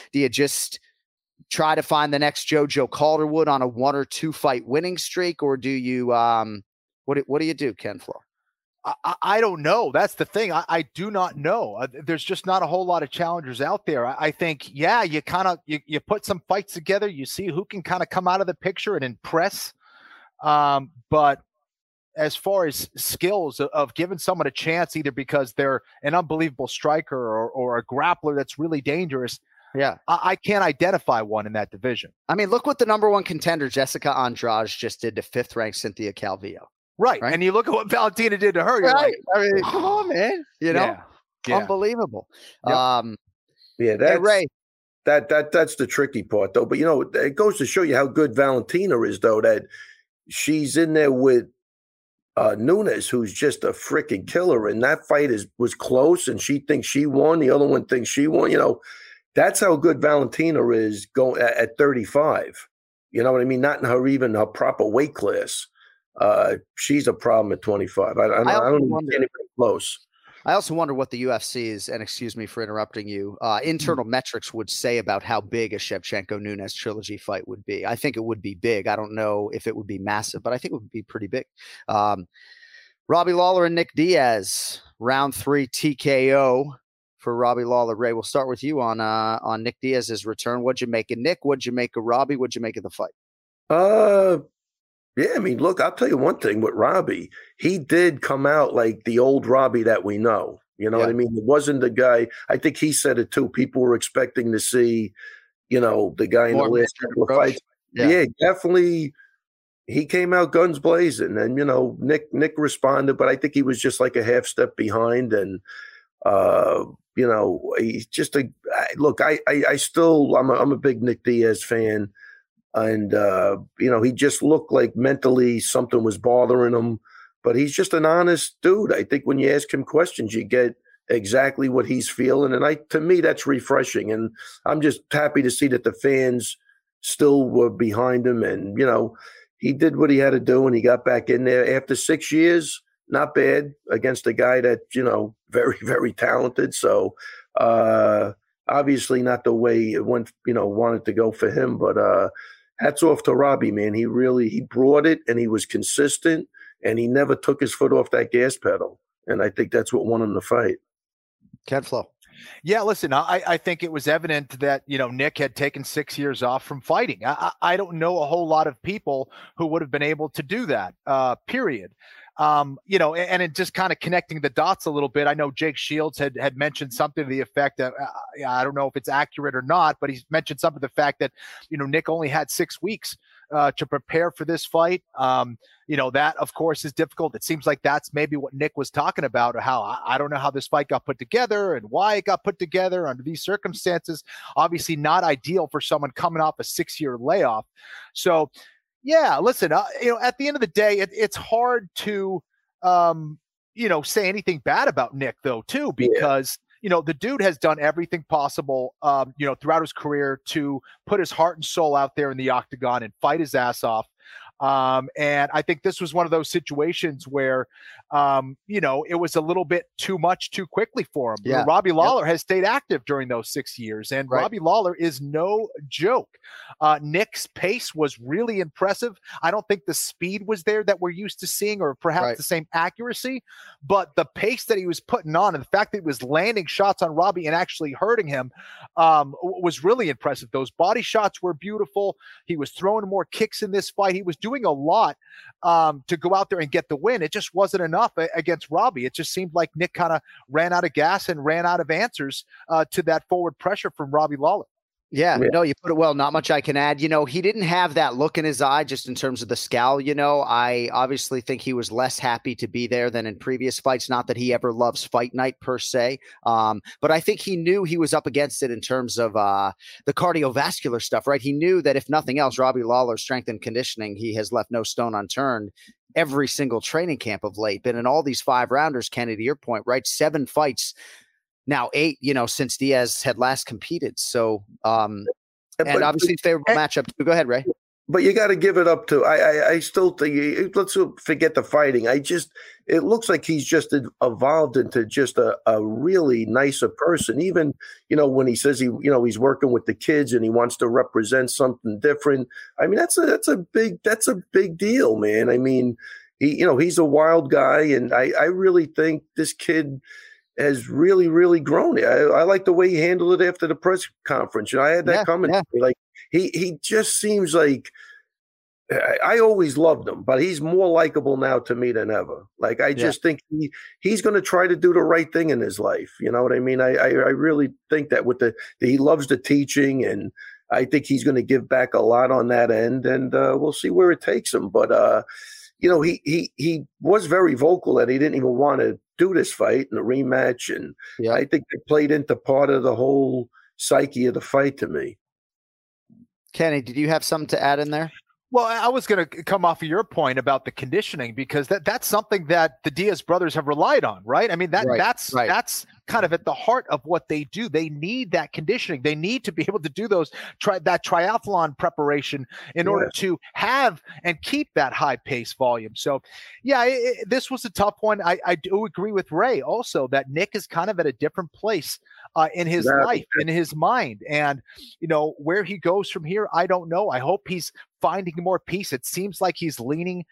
try to find the next JoJo Calderwood on a 1 or 2 fight winning streak? Or do you, what do you do, Ken Flo? I don't know. That's the thing. I do not know. There's just not a whole lot of challengers out there. I think, yeah, you kind of you put some fights together. You see who can kind of come out of the picture and impress. But as far as skills of giving someone a chance, either because they're an unbelievable striker or a grappler that's really dangerous, yeah, I can't identify one in that division. I mean, look what the number one contender, Jessica Andrade, just did to 5th-ranked Cynthia Calvillo. Right. And you look at what Valentina did to her. You're like, I mean, come on, man. You know, unbelievable. Yep. That's Ray. That's the tricky part, though. But, you know, it goes to show you how good Valentina is, though, that she's in there with Nunes, who's just a freaking killer. And that fight was close, and she thinks she won. The other one thinks she won. You know, that's how good Valentina is going at 35. You know what I mean? Not in her proper weight class. She's a problem at 25. I don't think anybody close. I also wonder what the UFC's, and excuse me for interrupting you, internal metrics would say about how big a Shevchenko-Nunes trilogy fight would be. I think it would be big. I don't know if it would be massive, but I think it would be pretty big. Robbie Lawler and Nick Diaz, round 3 TKO for Robbie Lawler. Ray, we'll start with you on Nick Diaz's return. What'd you make of Nick? What'd you make of Robbie? What'd you make of the fight? Yeah, I mean, look, I'll tell you one thing with Robbie. He did come out like the old Robbie that we know. You know what I mean? It wasn't the guy. I think he said it too. People were expecting to see, you know, the guy in the last couple of fights. Yeah, definitely. He came out guns blazing, and, you know, Nick responded, but I think he was just like a half step behind. And, you know, he's just look, I'm a big Nick Diaz fan. And, you know, he just looked like mentally something was bothering him. But he's just an honest dude. I think when you ask him questions, you get exactly what he's feeling. And to me, that's refreshing. And I'm just happy to see that the fans still were behind him. And, you know, he did what he had to do, and he got back in there after 6 years. Not bad against a guy that, you know, very, very talented. So, obviously not the way it went, you know, wanted to go for him. But, hats off to Robbie, man. He brought it, and he was consistent, and he never took his foot off that gas pedal. And I think that's what won him the fight. Ken Flo. Yeah, listen, I think it was evident that, you know, Nick had taken 6 years off from fighting. I don't know a whole lot of people who would have been able to do that, period. You know, and it just kind of connecting the dots a little bit. I know Jake Shields had mentioned something to the effect that I don't know if it's accurate or not, but he's mentioned something to the fact that, you know, Nick only had 6 weeks to prepare for this fight. You know, that, of course, is difficult. It seems like that's maybe what Nick was talking about, or how I don't know how this fight got put together and why it got put together under these circumstances. Obviously not ideal for someone coming off a 6-year layoff. So, yeah, listen, you know, at the end of the day, it's hard to, you know, say anything bad about Nick, though, too, because, you know, the dude has done everything possible, you know, throughout his career to put his heart and soul out there in the octagon and fight his ass off. And I think this was one of those situations where, you know, it was a little bit too much too quickly for him. Yeah. Robbie Lawler has stayed active during those 6 years, and Robbie Lawler is no joke. Nick's pace was really impressive. I don't think the speed was there that we're used to seeing, or perhaps the same accuracy, but the pace that he was putting on and the fact that he was landing shots on Robbie and actually hurting him was really impressive. Those body shots were beautiful. He was throwing more kicks in this fight. He was doing a lot to go out there and get the win. It just wasn't enough against Robbie. It just seemed like Nick kind of ran out of gas and ran out of answers to that forward pressure from Robbie Lawler. Yeah, no, you put it well. Not much I can add. He didn't have that look in his eye just in terms of the scowl. I obviously think he was less happy to be there than in previous fights. Not that he ever loves fight night per se, but I think he knew he was up against it in terms of the cardiovascular stuff, right? He knew that if nothing else, Robbie Lawler's strength and conditioning, he has left no stone unturned every single training camp of late. But in all these 5-rounders, Kenny, to your point, right? 7 fights. Now 8, since Diaz had last competed. So, and obviously favorable matchup. Go ahead, Ray. But you got to give it up to. I still think. Let's forget the fighting. It looks like he's just evolved into just a really nicer person. Even when he says he's working with the kids and he wants to represent something different. I mean that's a big deal, man. I mean he's a wild guy, and I really think this kid has really, really grown. I like the way he handled it after the press conference. I had that comment. Yeah. Like he just seems like I always loved him, but he's more likable now to me than ever. Like I just think he's going to try to do the right thing in his life. You know what I mean? I really think that he loves the teaching, and I think he's going to give back a lot on that end, and we'll see where it takes him. But he was very vocal that he didn't even want to do this fight and the rematch, and I think it played into part of the whole psyche of the fight to me. Kenny, did you have something to add in there? Well, I was going to come off of your point about the conditioning, because that's something that the Diaz brothers have relied on, right? I mean, that's kind of at the heart of what they do. They need that conditioning. They need to be able to do that triathlon preparation in order to have and keep that high pace volume. So, this was a tough one. I do agree with Ray also that Nick is kind of at a different place in his life, in his mind. And, where he goes from here, I don't know. I hope he's finding more peace. It seems like he's leaning,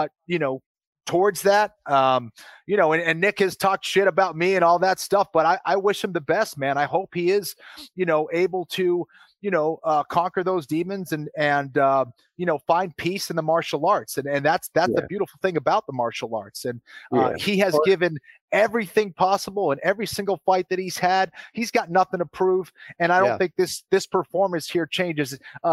towards that, and Nick has talked shit about me and all that stuff, but I wish him the best, man. I hope he is, able to, conquer those demons and find peace in the martial arts. And that's the beautiful thing about the martial arts. And he has given everything possible in every single fight that he's had. He's got nothing to prove. And I don't think this performance here changes,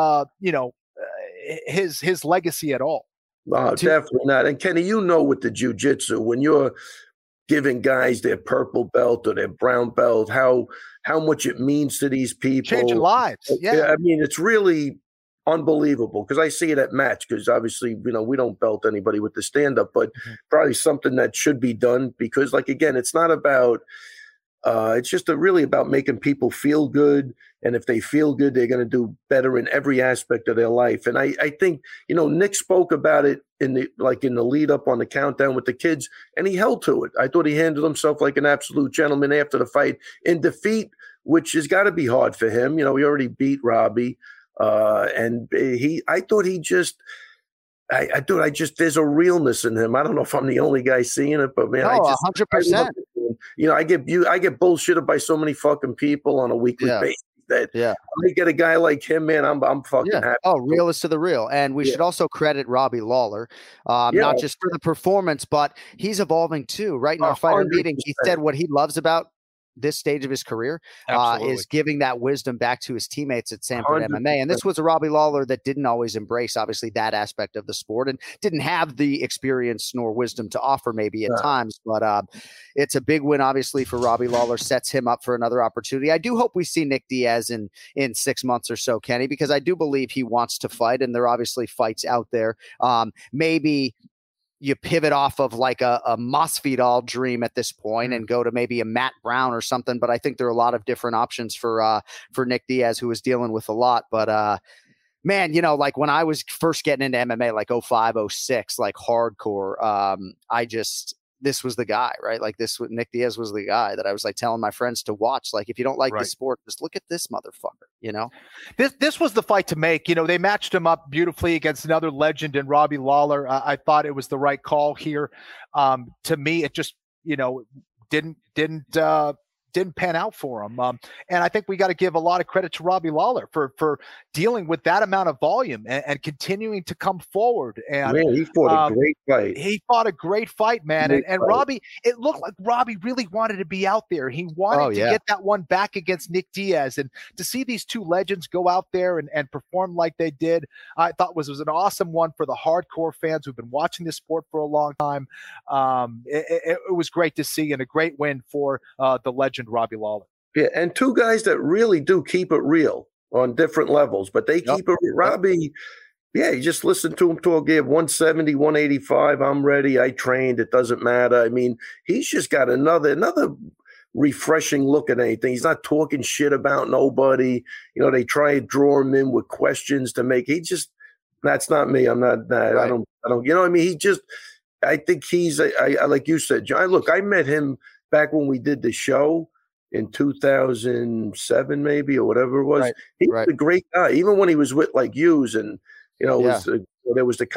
his legacy at all. Definitely not. And Kenny, with the jiu-jitsu, when you're giving guys their purple belt or their brown belt, how much it means to these people. Changing lives. Yeah. I mean, it's really unbelievable, because I see it at match, because obviously, we don't belt anybody with the stand-up, but probably something that should be done, because again, it's not about it's just really about making people feel good. And if they feel good, they're going to do better in every aspect of their life. And I think, Nick spoke about it in the lead up on the countdown with the kids, and he held to it. I thought he handled himself like an absolute gentleman after the fight in defeat, which has got to be hard for him. He already beat Robbie. And I thought he just, there's a realness in him. I don't know if I'm the only guy seeing it, but man, 100%. I get bullshitted by so many fucking people on a weekly basis that I get a guy like him, man, I'm fucking happy. Oh, realist to the real. And we should also credit Robbie Lawler, not just for the performance, but he's evolving too, right? In our fighter meeting, he said what he loves about this stage of his career is giving that wisdom back to his teammates at Sanford 100%. MMA. And this was a Robbie Lawler that didn't always embrace, obviously, that aspect of the sport and didn't have the experience nor wisdom to offer maybe at times. But it's a big win, obviously, for Robbie Lawler, sets him up for another opportunity. I do hope we see Nick Diaz in 6 months or so, Kenny, because I do believe he wants to fight, and there are obviously fights out there. Maybe you pivot off of like a Masvidal dream at this point and go to maybe a Matt Brown or something. But I think there are a lot of different options for Nick Diaz, who is dealing with a lot. But man, like when I was first getting into MMA, like 05, 06, like hardcore, this was the guy, right? Like Nick Diaz was the guy that I was like telling my friends to watch. Like, if you don't like the sport, just look at this motherfucker, This was the fight to make. They matched him up beautifully against another legend in Robbie Lawler. I thought it was the right call here. To me, it just, didn't didn't pan out for him. And I think we got to give a lot of credit to Robbie Lawler for dealing with that amount of volume and continuing to come forward. And man, he fought a great fight. He fought a great fight, man. And Robbie, it looked like Robbie really wanted to be out there. He wanted to get that one back against Nick Diaz. And to see these two legends go out there and perform like they did, I thought was an awesome one for the hardcore fans who've been watching this sport for a long time. It was great to see, and a great win for the legend Robbie Lawler. Yeah, and two guys that really do keep it real on different levels, but they keep it. Robbie, you just listen to him talk. Give 170, 185. I'm ready. I trained. It doesn't matter. I mean, he's just got another refreshing look at anything. He's not talking shit about nobody. You know, they try to draw him in with questions to make. He just, that's not me. I'm not. Right. I don't. You know what I mean? He just. I think he's. I like you said, John. Look, I met him back when we did the show in 2007, maybe, or whatever it was. Right. He was a great guy, even when he was with like Hughes and. You know, there was the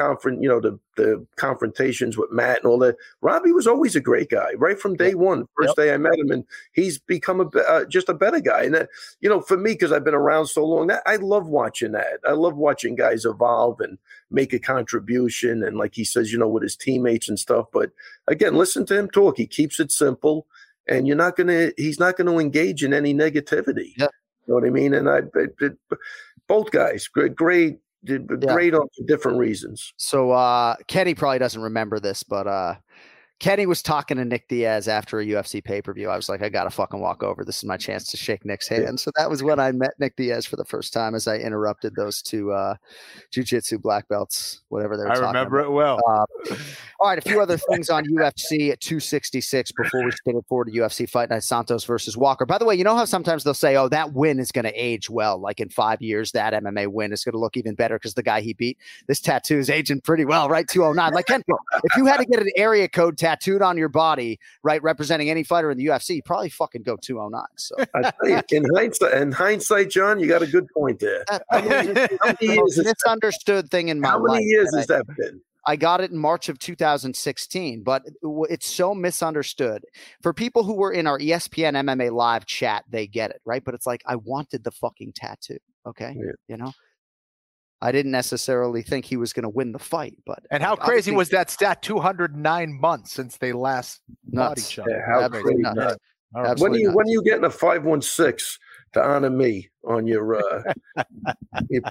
the confrontations with Matt and all that. Robbie was always a great guy, right from day one. First day I met him, and he's become just a better guy. And that, you know, for me, because I've been around so long, I love watching that. I love watching guys evolve and make a contribution. And like he says, you know, with his teammates and stuff. But again, listen to him talk. He keeps it simple, and he's not going to engage in any negativity. Yeah. You know what I mean? And both guys, great. Did great on different reasons. So Kenny probably doesn't remember this, but Kenny was talking to Nick Diaz after a UFC pay-per-view. I was like, I got to fucking walk over. This is my chance to shake Nick's hand. So that was when I met Nick Diaz for the first time as I interrupted those two jiu-jitsu black belts, whatever they were talking about. I remember it well. All right, a few other things on UFC at 266 before we spin it forward to UFC Fight Night, Santos versus Walker. By the way, you know how sometimes they'll say, oh, that win is going to age well. Like in 5 years, that MMA win is going to look even better because the guy he beat, this tattoo is aging pretty well, right? 209. Like Kenfield, if you had to get an area code tattooed on your body, right, representing any fighter in the UFC, you probably fucking go 209. So I tell you, in hindsight, John, you got a good point there. How many years misunderstood thing in my life. How many years has that been? I got it in March of 2016, but it's so misunderstood. For people who were in our ESPN MMA live chat, they get it, right? But it's like, I wanted the fucking tattoo, okay? Yeah. You know? I didn't necessarily think he was going to win the fight, but and how crazy was that stat? 209 months since they last fought each other. Yeah, how crazy! When are you getting a 516 to honor me on your? Is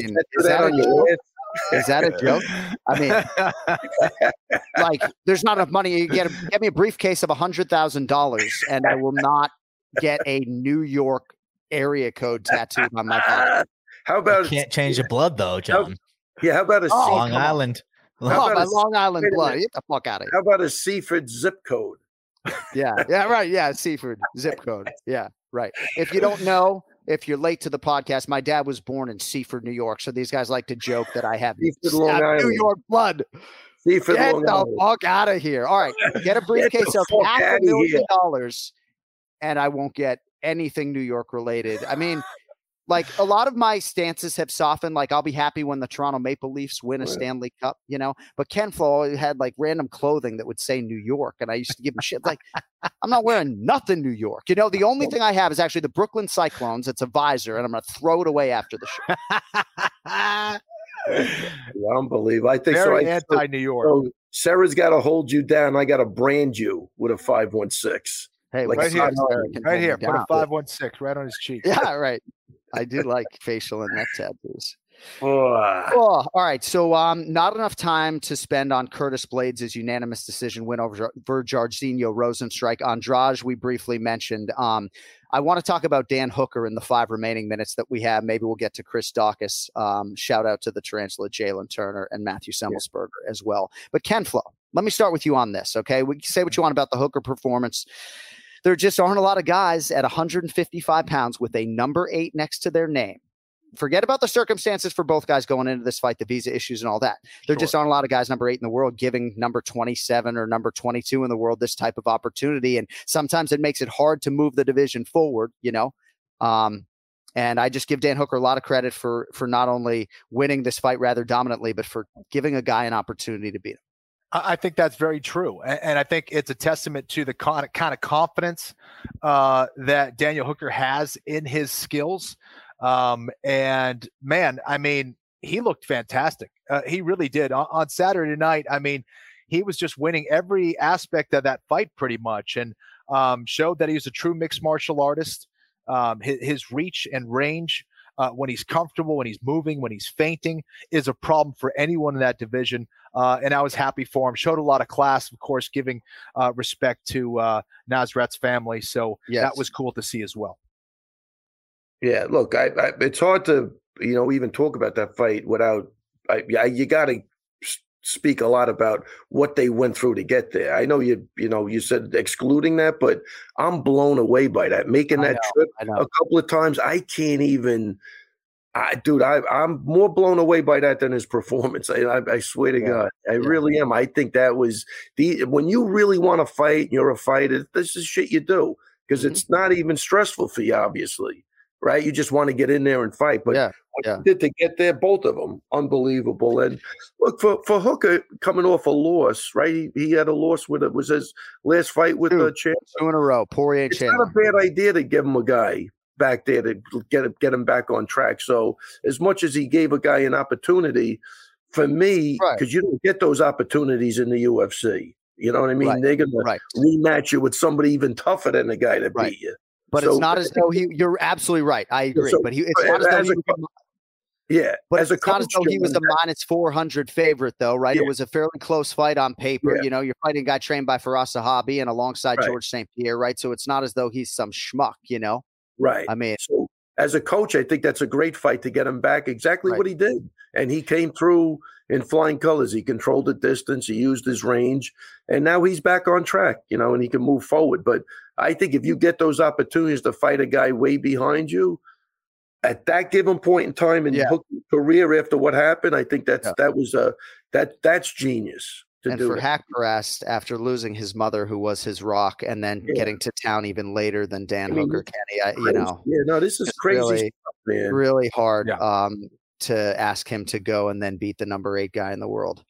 that a joke? I mean, like, there's not enough money. You get me a briefcase of $100,000, and I will not get a New York area code tattooed on my body. How about can't change the blood though, John? How about a Long Island? My Long Island blood. Get the fuck out of here. How about a Seaford zip code? Yeah, right. Yeah, Seaford zip code. Yeah, right. If you don't know, if you're late to the podcast, my dad was born in Seaford, New York. So these guys like to joke that I have New York blood. Seaford, get the fuck out of here. All right, get a briefcase of $500,000, and I won't get anything New York related. I mean. Like, a lot of my stances have softened. Like, I'll be happy when the Toronto Maple Leafs win a Stanley Cup, you know. But Ken Flo had like random clothing that would say New York, and I used to give him shit. Like, I'm not wearing nothing New York. You know, the only thing I have is actually the Brooklyn Cyclones. It's a visor, and I'm going to throw it away after the show. Unbelievable. I think very anti-New York. So Sarah's got to hold you down. I got to brand you with a 516. Hey, like right here. Put a 516 right on his cheek. Yeah, right. I do like facial and neck tattoos. All right. So not enough time to spend on Curtis Blades' unanimous decision win over Jairzinho Rozenstruik. Andrade, we briefly mentioned. I want to talk about Dan Hooker in the 5 remaining minutes that we have. Maybe we'll get to Chris Daukaus. Shout out to the Tarantula, Jalen Turner, and Matthew Semmelsberger as well. But Ken Flo, let me start with you on this, okay? We can say what you want about the Hooker performance. There just aren't a lot of guys at 155 pounds with a number 8 next to their name. Forget about the circumstances for both guys going into this fight, the visa issues and all that. There just aren't a lot of guys number 8 in the world giving number 27 or number 22 in the world this type of opportunity. And sometimes it makes it hard to move the division forward, you know. And I just give Dan Hooker a lot of credit for not only winning this fight rather dominantly, but for giving a guy an opportunity to beat him. I think that's very true. And I think it's a testament to the kind of confidence that Daniel Hooker has in his skills. And man, I mean, he looked fantastic. He really did. On Saturday night, I mean, he was just winning every aspect of that fight pretty much, and showed that he was a true mixed martial artist. His reach and range, when he's comfortable, when he's moving, when he's feinting, is a problem for anyone in that division. And I was happy for him. Showed a lot of class, of course, giving respect to Nasrat's family. So that was cool to see as well. Yeah, look, it's hard to even talk about that fight without. You got to speak a lot about what they went through to get there. I know you said excluding that, but I'm blown away by that. Making that trip a couple of times, I can't even. I'm more blown away by that than his performance. I swear to God, I really am. I think that was when you really want to fight, you're a fighter. This is shit you do because it's not even stressful for you, obviously. Right, you just want to get in there and fight, but what he did to get there, both of them, unbelievable. And look for Hooker coming off a loss, right? He had a loss with it. Was his last fight with the champ? 2 in a row, Poirier and Chandler. It's not a bad idea to give him a guy back there to get him back on track. So as much as he gave a guy an opportunity, for me, because you don't get those opportunities in the UFC. You know what I mean? They're going to rematch you with somebody even tougher than the guy that beat you. But it's not as though you're absolutely right. I agree. But it's not as though but it's not as though he was a minus 400 favorite, though, right? Yeah. It was a fairly close fight on paper. Yeah. You're fighting a guy trained by Firas Zahabi and alongside George St. Pierre, right? So it's not as though he's some schmuck, Right. I mean, so as a coach, I think that's a great fight to get him back. Exactly what he did. And he came through in flying colors. He controlled the distance. He used his range. And now he's back on track, and he can move forward. But I think if you get those opportunities to fight a guy way behind you at that given point in time in Hooker's career after what happened, I think that's genius. And for Haqparast, after losing his mother, who was his rock, and then getting to town even later than Dan Hooker, Kenny, this is crazy really, stuff, man. Really hard to ask him to go and then beat the number 8 guy in the world.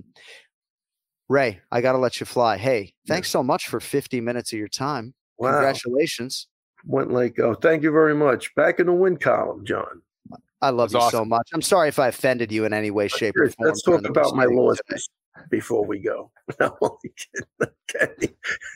Ray, I got to let you fly. Hey, thanks so much for 50 minutes of your time. Wow. Congratulations. Went like, thank you very much. Back in the win column, John. I love you so much. I'm sorry if I offended you in any way, shape, or form. Let's talk about my losses before we go. No, okay.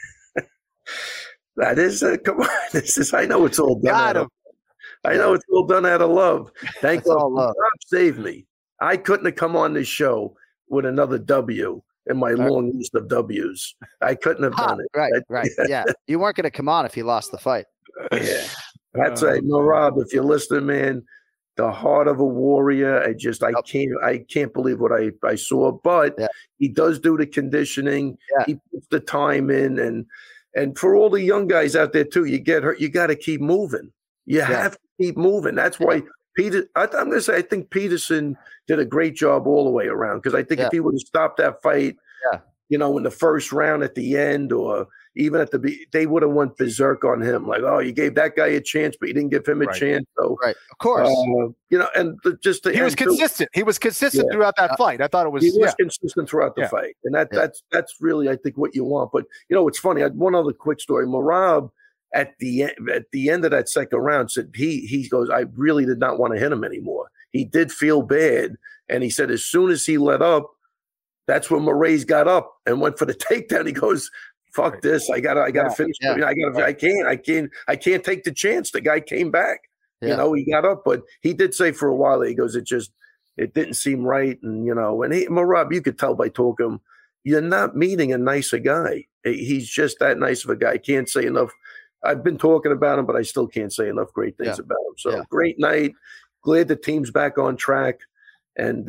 That is, come on. I know it's all done. I know it's all done out of love. Thank God. Rob saved me. I couldn't have come on this show with another W in my long list of W's. I couldn't have done it. Right. Yeah. You weren't going to come on if you lost the fight. Yeah. That's right. No, Rob, if you're listening, man, the heart of a warrior. I can't believe what I saw, but he does do the conditioning. Yeah. He puts the time in. And for all the young guys out there too, you get hurt, you got to keep moving. You have to keep moving. That's why I'm going to say I think Peterson did a great job all the way around, because I think if he would have stopped that fight, in the first round at the end, or even they would have went berserk on him. Like, you gave that guy a chance, but you didn't give him a chance. So, of course, and just he was consistent. He was consistent throughout that fight. I thought it was he was consistent throughout the fight, and that's really I think what you want. But it's funny. I had one other quick story. Merab at the end of that second round said he goes, I really did not want to hit him anymore. He did feel bad, and he said as soon as he let up, that's when Moraes got up and went for the takedown. He goes, "Fuck this! I gotta finish. I can't take the chance." The guy came back. He got up, but he did say for a while, he goes, it didn't seem right, and Merab, you could tell by talking, you're not meeting a nicer guy. He's just that nice of a guy. I can't say enough. I've been talking about him, but I still can't say enough great things about him. So great night. Glad the team's back on track, and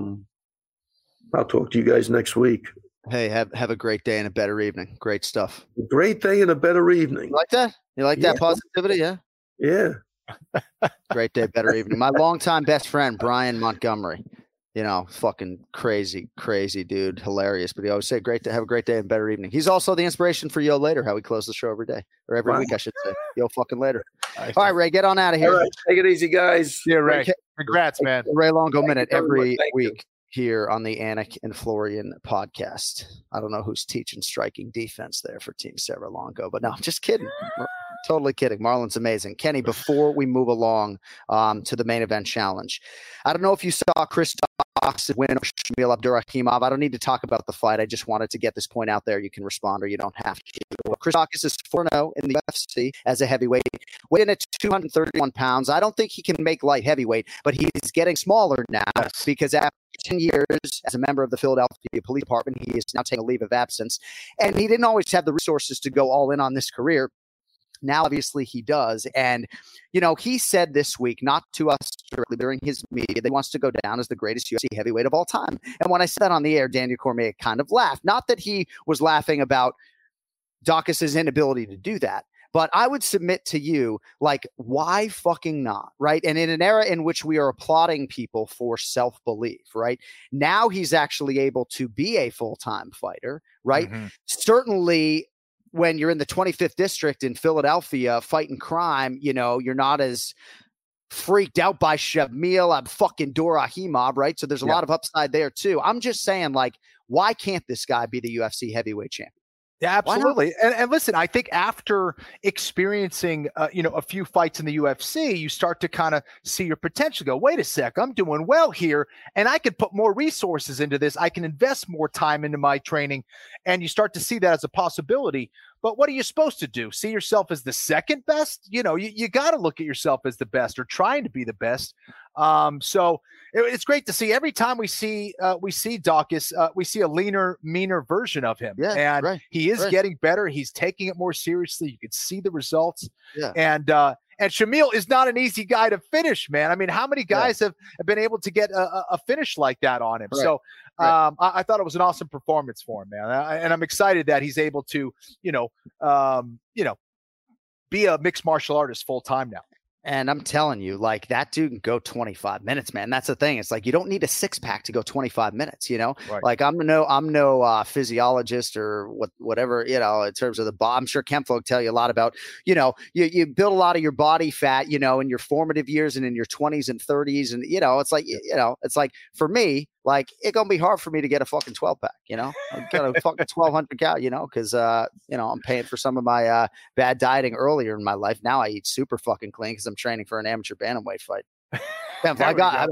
I'll talk to you guys next week. Hey, have a great day and a better evening. Great stuff. A great day and a better evening. You like that? You like that positivity? Yeah. Yeah. Great day, better evening. My longtime best friend, Brian Montgomery. Fucking crazy dude. Hilarious. But he always say, have a great day and better evening. He's also the inspiration for Yo Later, how we close the show every day. Or every week, I should say. Yo fucking later. All right, Ray, get on out of here. All right. Take it easy, guys. Yeah, Ray. Congrats, man. Ray Longo Minute every week. here on the Anik and Florian podcast. I don't know who's teaching striking defense there for Team Serra-Longo, but no, I'm just kidding. Totally kidding. Marlon's amazing. Kenny, before we move along to the main event challenge, I don't know if you saw Chris Dawkins win over Shamil Abdurakhimov. I don't need to talk about the fight. I just wanted to get this point out there. You can respond or you don't have to. Chris Dawkins is 4-0 in the UFC as a heavyweight, weighing at 231 pounds. I don't think he can make light heavyweight, but he's getting smaller now because after 10 years as a member of the Philadelphia Police Department, he is now taking a leave of absence. And he didn't always have the resources to go all in on this career. Now, obviously, he does. And, you know, he said this week, not to us directly during his media, that he wants to go down as the greatest UFC heavyweight of all time. And when I said that on the air, Daniel Cormier kind of laughed. Not that he was laughing about Dawkins' inability to do that, but I would submit to you, like, why fucking not, right? And in an era in which we are applauding people for self-belief, right? Now he's actually able to be a full-time fighter, right? Mm-hmm. Certainly, when you're in the 25th district in Philadelphia fighting crime, you know, you're not as freaked out by Shamil Abdurakhimov, right? So there's a lot of upside there too. I'm just saying, like, why can't this guy be the UFC heavyweight champion? Yeah, absolutely. And listen, I think after experiencing, a few fights in the UFC, you start to kind of see your potential. Go, wait a sec, I'm doing well here, and I could put more resources into this. I can invest more time into my training, and you start to see that as a possibility. But what are you supposed to do? See yourself as the second best? You know, you got to look at yourself as the best or trying to be the best. So it's great to see. Every time we see Dawkins, we see a leaner, meaner version of him. Yeah, and he is getting better. He's taking it more seriously. You can see the results. Yeah. And Shamil is not an easy guy to finish, man. I mean, how many guys have been able to get a finish like that on him? Right. So I thought it was an awesome performance for him, man. And I'm excited that he's able to, be a mixed martial artist full time now. And I'm telling you, like, that dude can go 25 minutes, man. That's the thing. It's like, you don't need a 6-pack to go 25 minutes, you know? Right. Like, I'm no physiologist or whatever, you know, in terms of the body. I'm sure Kempf will tell you a lot about, you know, you build a lot of your body fat, you know, in your formative years and in your 20s and 30s. And, you know, it's like, it's like for me, like, it's going to be hard for me to get a fucking 12-pack, you know? I've got a fucking 1,200 cal, you know, because, I'm paying for some of my bad dieting earlier in my life. Now I eat super fucking clean because I'm training for an amateur bantamweight fight. I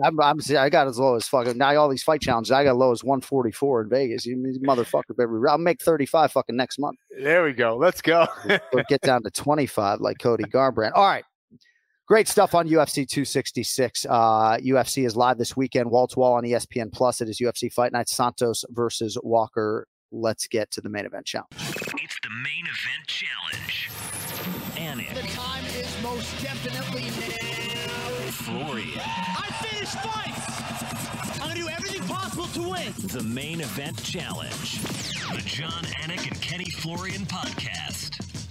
got as low as fucking, now all these fight challenges, I got as low as 144 in Vegas. You motherfucker, I'll make 35 fucking next month. There we go. Let's go. We'll get down to 25 like Cody Garbrandt. All right. Great stuff on UFC 266. UFC is live this weekend. Wall to wall on ESPN Plus. It is UFC Fight Night. Santos versus Walker. Let's get to the main event challenge. It's the main event challenge. Anik. The time is most definitely now. Florian. I finish fights. I'm gonna do everything possible to win. The main event challenge. The John Anik and Kenny Florian podcast.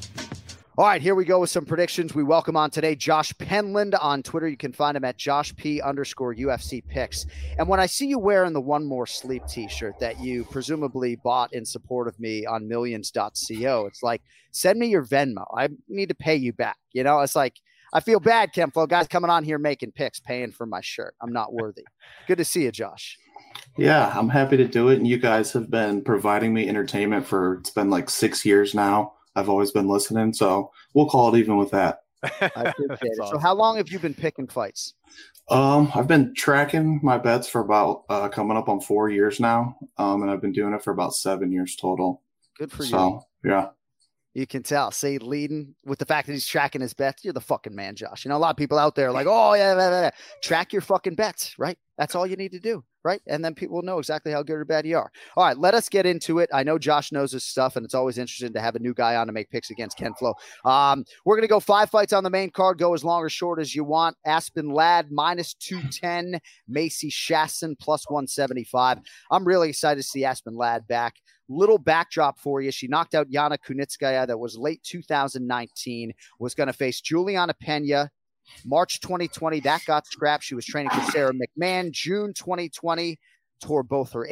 All right, here we go with some predictions. We welcome on today Josh Penland on Twitter. You can find him at JoshP_UFC picks. And when I see you wearing the One More Sleep t-shirt that you presumably bought in support of me on millions.co, it's like, send me your Venmo. I need to pay you back. You know, it's like, I feel bad, Kempflo. Guys coming on here making picks, paying for my shirt. I'm not worthy. Good to see you, Josh. Yeah, I'm happy to do it. And you guys have been providing me entertainment it's been like 6 years now. I've always been listening, so we'll call it even with that. I appreciate it. Awesome. So how long have you been picking fights? I've been tracking my bets for about coming up on 4 years now, and I've been doing it for about 7 years total. Good for you. So, yeah. You can tell. See, leading with the fact that he's tracking his bets. You're the fucking man, Josh. You know, a lot of people out there are like, oh, yeah. Track your fucking bets, right? That's all you need to do, right? And then people will know exactly how good or bad you are. All right, let us get into it. I know Josh knows his stuff, and it's always interesting to have a new guy on to make picks against Ken Flo. We're going to go 5 fights on the main card. Go as long or short as you want. Aspen Ladd, -210. Macy Shasson, +175. I'm really excited to see Aspen Ladd back. Little backdrop for you. She knocked out Yana Kunitskaya. That was late 2019. Was going to face Juliana Pena. March 2020, that got scrapped. She was training for Sarah McMahon. June 2020, tore both her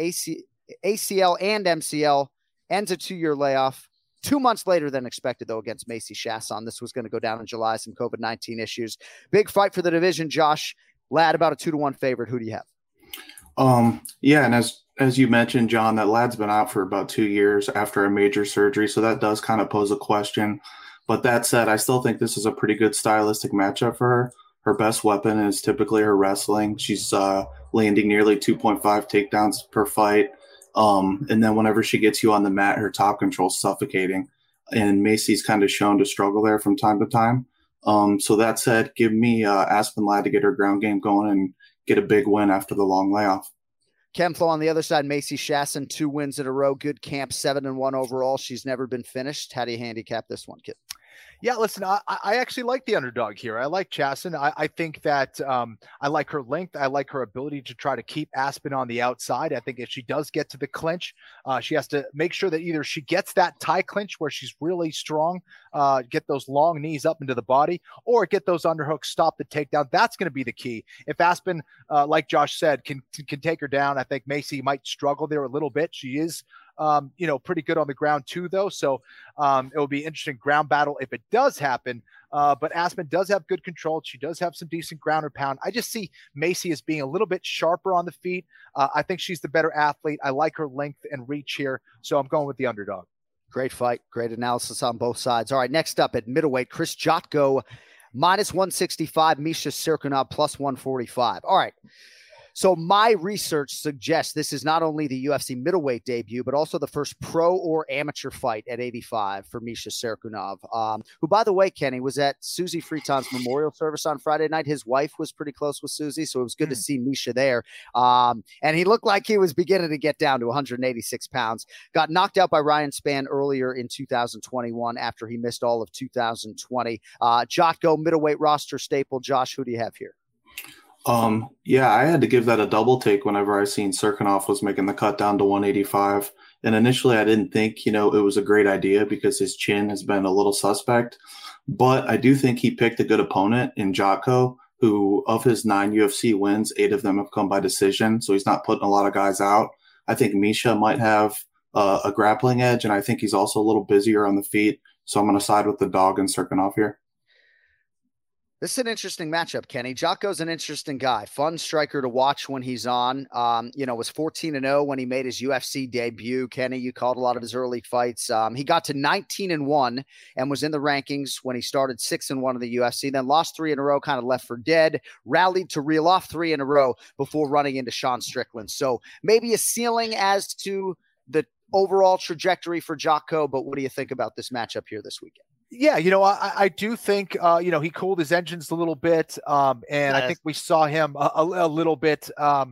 ACL and MCL. Ends a 2-year layoff. 2 months later than expected, though, against Macy Shasson. This was going to go down in July, some COVID-19 issues. Big fight for the division, Josh. Ladd, about a 2-1 favorite. Who do you have? Yeah, and as you mentioned, John, that lad's been out for about 2 years after a major surgery, so that does kind of pose a question. But that said, I still think this is a pretty good stylistic matchup for her. Her best weapon is typically her wrestling. She's landing nearly 2.5 takedowns per fight. And then whenever she gets you on the mat, her top control's suffocating. And Macy's kind of shown to struggle there from time to time. So that said, give me Aspen Ladd to get her ground game going and get a big win after the long layoff. Kemflo on the other side, Macy Shasson, 2 wins in a row. Good camp, 7-1 overall. She's never been finished. How do you handicap this one, kid? Yeah, listen, I actually like the underdog here. I like Chasson. I think that I like her length. I like her ability to try to keep Aspen on the outside. I think if she does get to the clinch, she has to make sure that either she gets that tie clinch where she's really strong, get those long knees up into the body, or get those underhooks, stop the takedown. That's going to be the key. If Aspen, like Josh said, can take her down, I think Macy might struggle there a little bit. She is pretty good on the ground too, though. So it will be an interesting ground battle if it does happen. But Aspen does have good control. She does have some decent ground or pound. I just see Macy as being a little bit sharper on the feet. I think she's the better athlete. I like her length and reach here. So I'm going with the underdog. Great fight. Great analysis on both sides. All right, next up at middleweight, Chris Jotko, -165, Misha Cirkunov, +145. All right. So my research suggests this is not only the UFC middleweight debut, but also the first pro or amateur fight at 85 for Misha Cirkunov, who, by the way, Kenny, was at Susie Freeton's memorial service on Friday night. His wife was pretty close with Susie, so it was good to see Misha there. And he looked like he was beginning to get down to 186 pounds. Got knocked out by Ryan Spann earlier in 2021 after he missed all of 2020. Jotko, middleweight roster staple. Josh, who do you have here? Yeah, I had to give that a double take whenever I seen Cirkunov was making the cut down to 185. And initially I didn't think, it was a great idea because his chin has been a little suspect. But I do think he picked a good opponent in Jotko, who of his 9 UFC wins, 8 of them have come by decision. So he's not putting a lot of guys out. I think Misha might have a grappling edge, and I think he's also a little busier on the feet. So I'm going to side with the dog and Cirkunov here. This is an interesting matchup, Kenny. Jotko's an interesting guy. Fun striker to watch when he's on. Was 14-0 when he made his UFC debut. Kenny, you called a lot of his early fights. He got to 19-1 and was in the rankings when he started 6-1 in the UFC, then lost 3 in a row, kind of left for dead, rallied to reel off 3 in a row before running into Sean Strickland. So maybe a ceiling as to the overall trajectory for Jotko, but what do you think about this matchup here this weekend? Yeah, I do think, he cooled his engines a little bit. And yes. I think we saw him a little bit,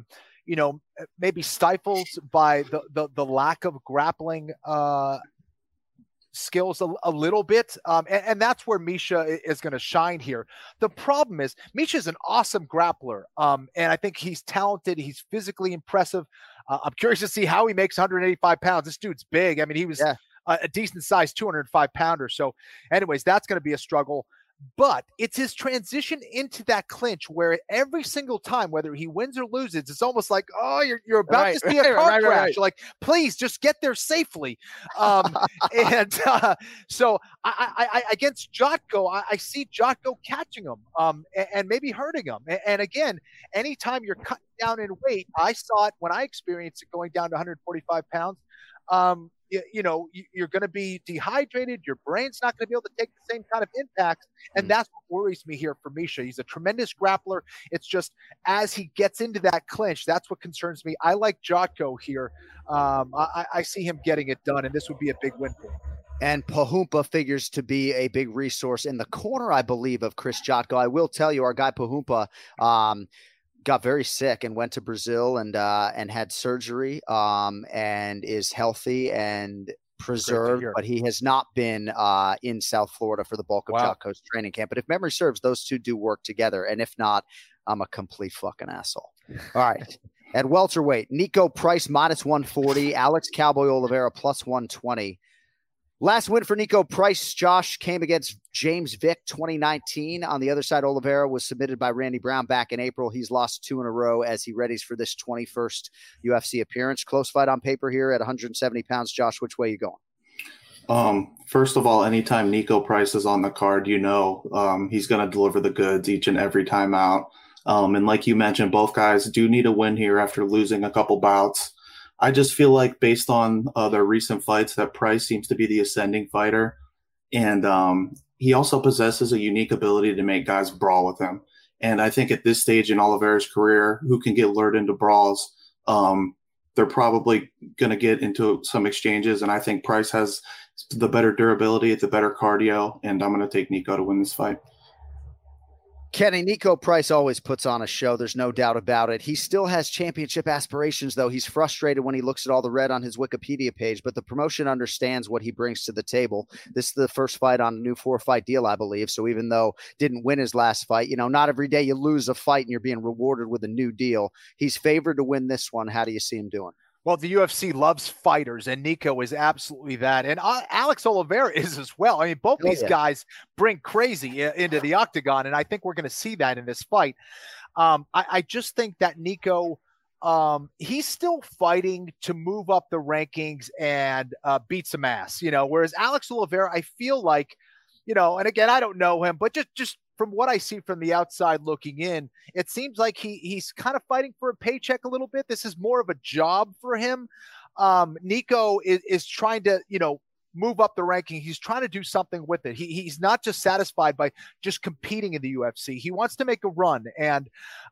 maybe stifled by the lack of grappling skills a little bit. And that's where Misha is going to shine here. The problem is Misha's an awesome grappler. And I think he's talented. He's physically impressive. I'm curious to see how he makes 185 pounds. This dude's big. I mean, he was a decent sized 205 pounder. So anyways, that's going to be a struggle, but it's his transition into that clinch where every single time, whether he wins or loses, it's almost like, oh, you're about to see a car crash. Right. You're like, please just get there safely. So I against Jotko, I see Jotko catching him and maybe hurting him. And again, anytime you're cutting down in weight, I saw it when I experienced it going down to 145 pounds. You're going to be dehydrated. Your brain's not going to be able to take the same kind of impact. And that's what worries me here for Misha. He's a tremendous grappler. It's just as he gets into that clinch, that's what concerns me. I like Jotko here. I see him getting it done, and this would be a big win for him. And Pahumpa figures to be a big resource in the corner, I believe, of Chris Jotko. I will tell you, our guy Pahumpa got very sick and went to Brazil and had surgery and is healthy and preserved, but he has not been in South Florida for the bulk of Jotko's training camp. But if memory serves, those two do work together. And if not, I'm a complete fucking asshole. All right. At welterweight, Nico Price -140, Alex Cowboy Oliveira +120. Last win for Nico Price, Josh, came against James Vick 2019. On the other side, Oliveira was submitted by Randy Brown back in April. He's lost 2 in a row as he readies for this 21st UFC appearance. Close fight on paper here at 170 pounds. Josh, which way are you going? First of all, anytime Nico Price is on the card, he's going to deliver the goods each and every time out. And like you mentioned, both guys do need a win here after losing a couple bouts. I just feel like based on their recent fights that Price seems to be the ascending fighter. And he also possesses a unique ability to make guys brawl with him. And I think at this stage in Oliveira's career, who can get lured into brawls, they're probably going to get into some exchanges. And I think Price has the better durability, the better cardio. And I'm going to take Nico to win this fight. Kenny, Nico Price always puts on a show. There's no doubt about it. He still has championship aspirations, though. He's frustrated when he looks at all the red on his Wikipedia page, but the promotion understands what he brings to the table. This is the first fight on a new 4-fight deal, I believe. So even though didn't win his last fight, not every day you lose a fight and you're being rewarded with a new deal. He's favored to win this one. How do you see him doing? Well, the UFC loves fighters, and Nico is absolutely that. And Alex Oliveira is as well. I mean, both these guys bring crazy into the octagon, and I think we're going to see that in this fight. I just think that Nico, he's still fighting to move up the rankings and beat some ass, whereas Alex Oliveira, I feel like, and again, I don't know him, but just from what I see from the outside looking in, it seems like he's kind of fighting for a paycheck a little bit. This is more of a job for him. Nico is trying to, move up the ranking. He's trying to do something with it. He's not just satisfied by just competing in the UFC. He wants to make a run. And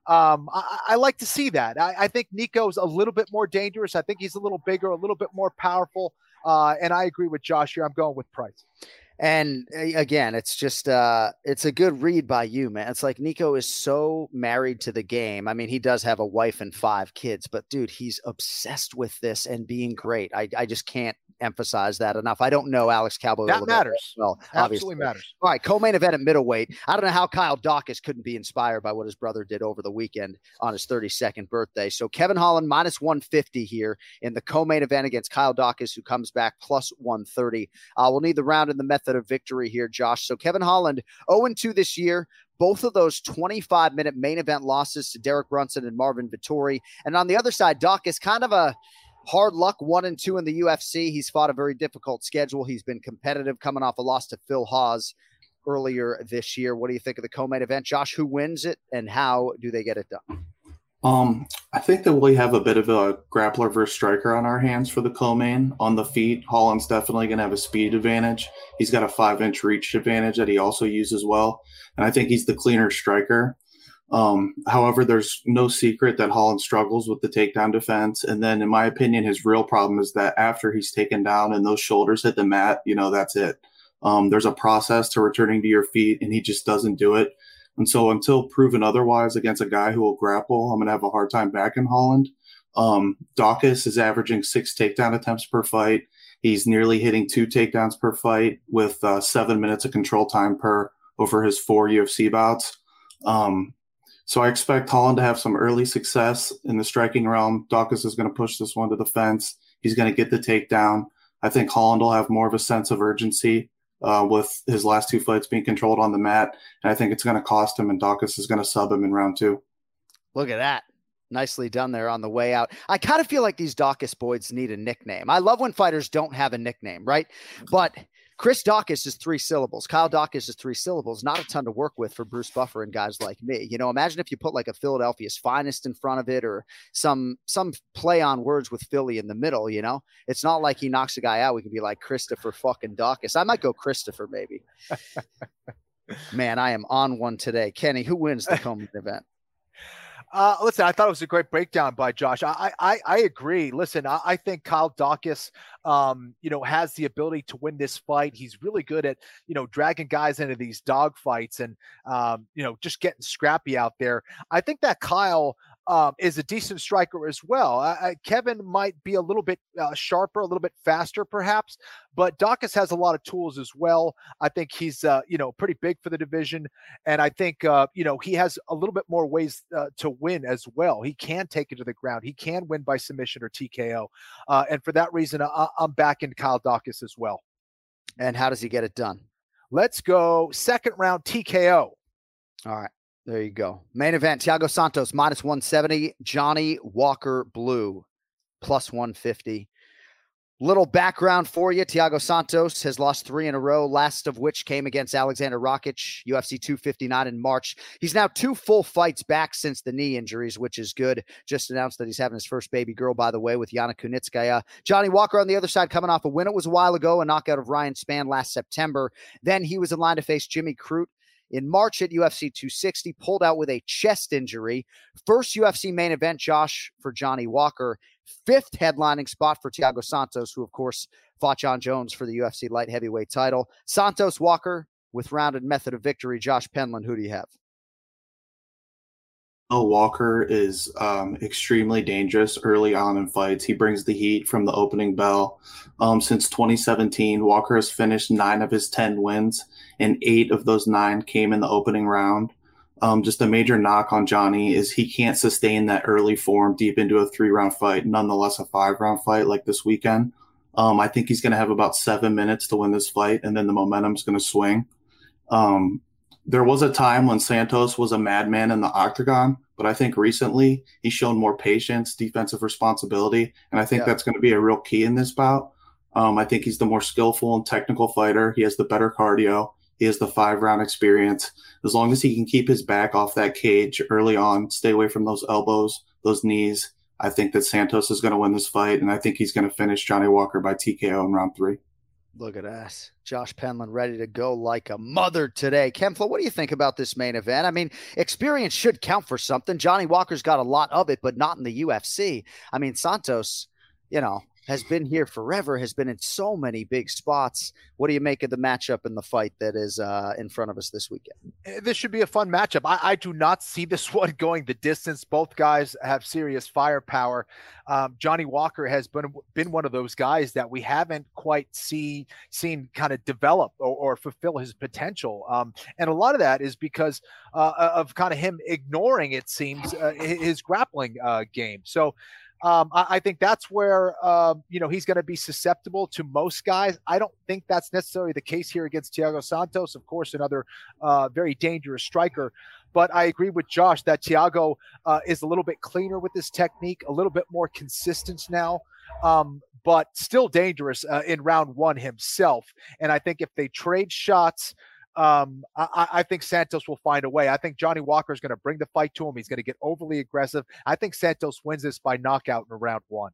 I like to see that. I think Nico's a little bit more dangerous. I think he's a little bigger, a little bit more powerful. And I agree with Josh here. I'm going with Price. And again, it's just it's a good read by you, man. It's like Nico is so married to the game. I mean, he does have a wife and 5 kids, but dude, he's obsessed with this and being great. I just can't emphasize that enough. I don't know Alex Cowboy. That matters. Well, absolutely matters. All right, co-main event at middleweight. I don't know how Kyle Dawkins couldn't be inspired by what his brother did over the weekend on his 32nd birthday. So Kevin Holland minus 150 here in the co-main event against Kyle Dawkins, who comes back plus 130. We'll need the round in the method of victory here, Josh. So Kevin Holland 0-2 this year. Both of those 25-minute main event losses to Derek Brunson and Marvin Vettori. And on the other side, Dawkins kind of a hard luck 1-2 in the UFC. He's fought a very difficult schedule. He's been competitive, coming off a loss to Phil Hawes earlier this year. What do you think of the co-main event, Josh? Who wins it, and how do they get it done? I think that we have a bit of a grappler versus striker on our hands for the co-main. On the feet, Holland's definitely going to have a speed advantage. He's got a 5-inch reach advantage that he also uses well, and I think he's the cleaner striker. However, there's no secret that Holland struggles with the takedown defense. And then in my opinion, his real problem is that after he's taken down and those shoulders hit the mat, that's it. There's a process to returning to your feet, and he just doesn't do it. And so until proven otherwise against a guy who will grapple, I'm going to have a hard time backing Holland. Dawkins is averaging 6 takedown attempts per fight. He's nearly hitting 2 takedowns per fight with 7 minutes of control time per over his 4 UFC bouts. So I expect Holland to have some early success in the striking realm. Dawkins is going to push this one to the fence. He's going to get the takedown. I think Holland will have more of a sense of urgency with his last 2 fights being controlled on the mat. And I think it's going to cost him, and Dawkins is going to sub him in round 2. Look at that. Nicely done there on the way out. I kind of feel like these Dawkins boys need a nickname. I love when fighters don't have a nickname, right? But Chris Dawkins is 3 syllables. Kyle Dawkins is 3 syllables. Not a ton to work with for Bruce Buffer and guys like me. Imagine if you put like a Philadelphia's Finest in front of it, or some play on words with Philly in the middle. It's not like he knocks a guy out. We could be like Christopher fucking Dawkins. I might go Christopher maybe. Man, I am on one today. Kenny, who wins the co-main event? Listen, I thought it was a great breakdown by Josh. I agree. Listen, I think Kyle Dawkins, has the ability to win this fight. He's really good at, dragging guys into these dog fights and, just getting scrappy out there. I think that Kyle is a decent striker as well. Kevin might be a little bit sharper, a little bit faster perhaps, but Dawkins has a lot of tools as well. I think he's, pretty big for the division. And I think, he has a little bit more ways to win as well. He can take it to the ground. He can win by submission or TKO. And for that reason, I'm backing Kyle Dawkins as well. And how does he get it done? Let's go second round TKO. All right. There you go. Main event, Thiago Santos, minus 170. Johnny Walker Blue, plus 150. Little background for you. Thiago Santos has lost 3 in a row, last of which came against Alexander Rakic, UFC 259 in March. He's now 2 full fights back since the knee injuries, which is good. Just announced that he's having his first baby girl, by the way, with Yana Kunitskaya. Johnny Walker on the other side coming off a win. It was a while ago, a knockout of Ryan Spann last September. Then he was in line to face Jimmy Crute in March at UFC 260, pulled out with a chest injury. First UFC main event, Josh, for Johnny Walker. 5th headlining spot for Thiago Santos, who, of course, fought John Jones for the UFC light heavyweight title. Santos, Walker, with rounded method of victory. Josh Penland, who do you have? Walker is extremely dangerous early on in fights. He brings the heat from the opening bell. Since 2017, Walker has finished 9 of his 10 wins, and 8 of those 9 came in the opening round. Just a major knock on Johnny is he can't sustain that early form deep into a 3-round fight, nonetheless a 5-round fight like this weekend. I think he's going to have about 7 minutes to win this fight, and then the momentum's going to swing. There was a time when Santos was a madman in the octagon, but I think recently he's shown more patience, defensive responsibility, and I think that's going to be a real key in this bout. I think he's the more skillful and technical fighter. He has the better cardio. He has the 5-round experience. As long as he can keep his back off that cage early on, stay away from those elbows, those knees, I think that Santos is going to win this fight, and I think he's going to finish Johnny Walker by TKO in round 3. Look at us. Josh Penland ready to go like a mother today. Kemflo, what do you think about this main event? I mean, experience should count for something. Johnny Walker's got a lot of it, but not in the UFC. I mean, Santos, has been here forever, has been in so many big spots. What do you make of the matchup and the fight that is in front of us this weekend? This should be a fun matchup. I do not see this one going the distance. Both guys have serious firepower. Johnny Walker has been one of those guys that we haven't quite seen kind of develop or fulfill his potential. And a lot of that is because of kind of him ignoring, it seems, his grappling game. So I think that's where, he's going to be susceptible to most guys. I don't think that's necessarily the case here against Thiago Santos, of course, another very dangerous striker. But I agree with Josh that Thiago is a little bit cleaner with his technique, a little bit more consistent now, but still dangerous in round 1 himself. And I think if they trade shots, I think Santos will find a way. I think Johnny Walker is going to bring the fight to him. He's going to get overly aggressive. I think Santos wins this by knockout in round 1.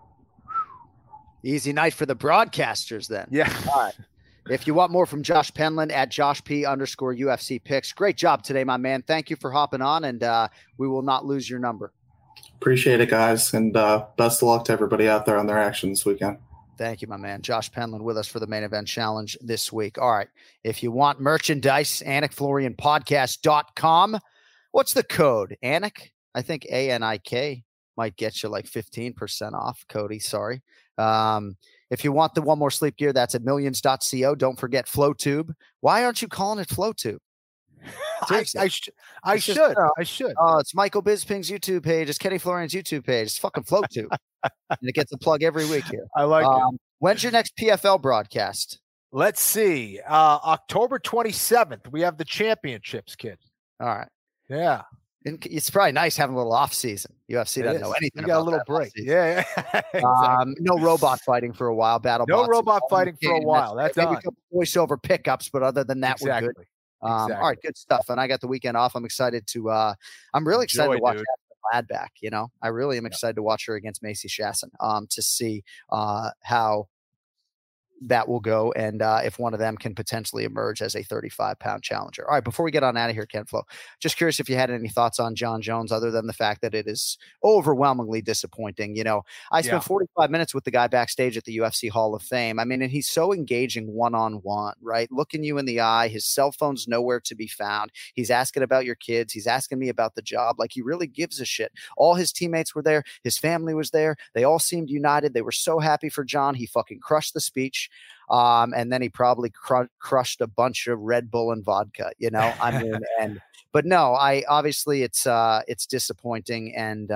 Easy night for the broadcasters then. Yeah. All right. If you want more from Josh Penland at JoshP_UFC picks. Great job today, my man. Thank you for hopping on, and we will not lose your number. Appreciate it, guys, and best of luck to everybody out there on their action this weekend. Thank you, my man. Josh Penland with us for the main event challenge this week. All right. If you want merchandise, AnikFlorianPodcast.com. What's the code? Anik? I think ANIK might get you like 15% off. Cody, sorry. If you want the One More Sleep gear, that's at millions.co. Don't forget FlowTube. Why aren't you calling it FlowTube? I should. Oh, it's Michael Bisping's YouTube page. It's Kenny Florian's YouTube page. It's fucking FlowTube. And it gets a plug every week here. I like it. When's your next PFL broadcast? Let's see. October 27th. We have the championships, kid. All right. Yeah. It's probably nice having a little off season. UFC doesn't know anything. You got a little break. Yeah. Exactly. No robot fighting for a while. No robot fighting for a while. That's maybe a couple voiceover pickups, but other than that, we're good. All right, good stuff. And I got the weekend off. I'm excited to. I'm really excited to watch Ladd back. I really am excited to watch her against Macy Shasson. To see how that will go, and if one of them can potentially emerge as a 35-pound challenger. All right, before we get on out of here, Ken Flo, just curious if you had any thoughts on John Jones, other than the fact that it is overwhelmingly disappointing. I spent 45 minutes with the guy backstage at the UFC Hall of Fame. I mean, and he's so engaging one-on-one, right? Looking you in the eye. His cell phone's nowhere to be found. He's asking about your kids. He's asking me about the job. Like, he really gives a shit. All his teammates were there. His family was there. They all seemed united. They were so happy for John. He fucking crushed the speech. And then he probably crushed a bunch of Red Bull and vodka, but no, obviously it's disappointing. And,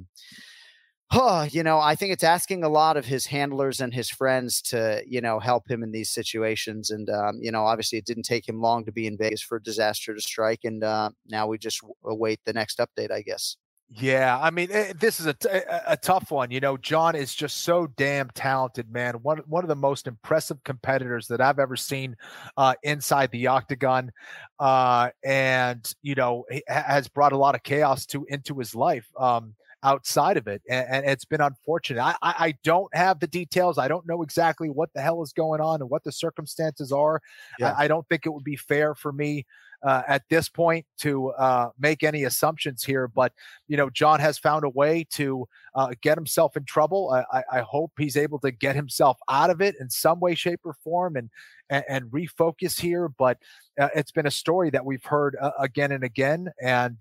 I think it's asking a lot of his handlers and his friends to, help him in these situations. And, obviously it didn't take him long to be in Vegas for a disaster to strike. And now we just await the next update, I guess. Yeah, I mean, this is a tough one. John is just so damn talented, man. One of the most impressive competitors that I've ever seen inside the octagon, and he has brought a lot of chaos into his life outside of it, and it's been unfortunate. I don't have the details. I don't know exactly what the hell is going on and what the circumstances are. Yeah. I don't think it would be fair for me at this point to make any assumptions here, but John has found a way to get himself in trouble. I hope he's able to get himself out of it in some way, shape, or form and refocus here. But it's been a story that we've heard again and again, and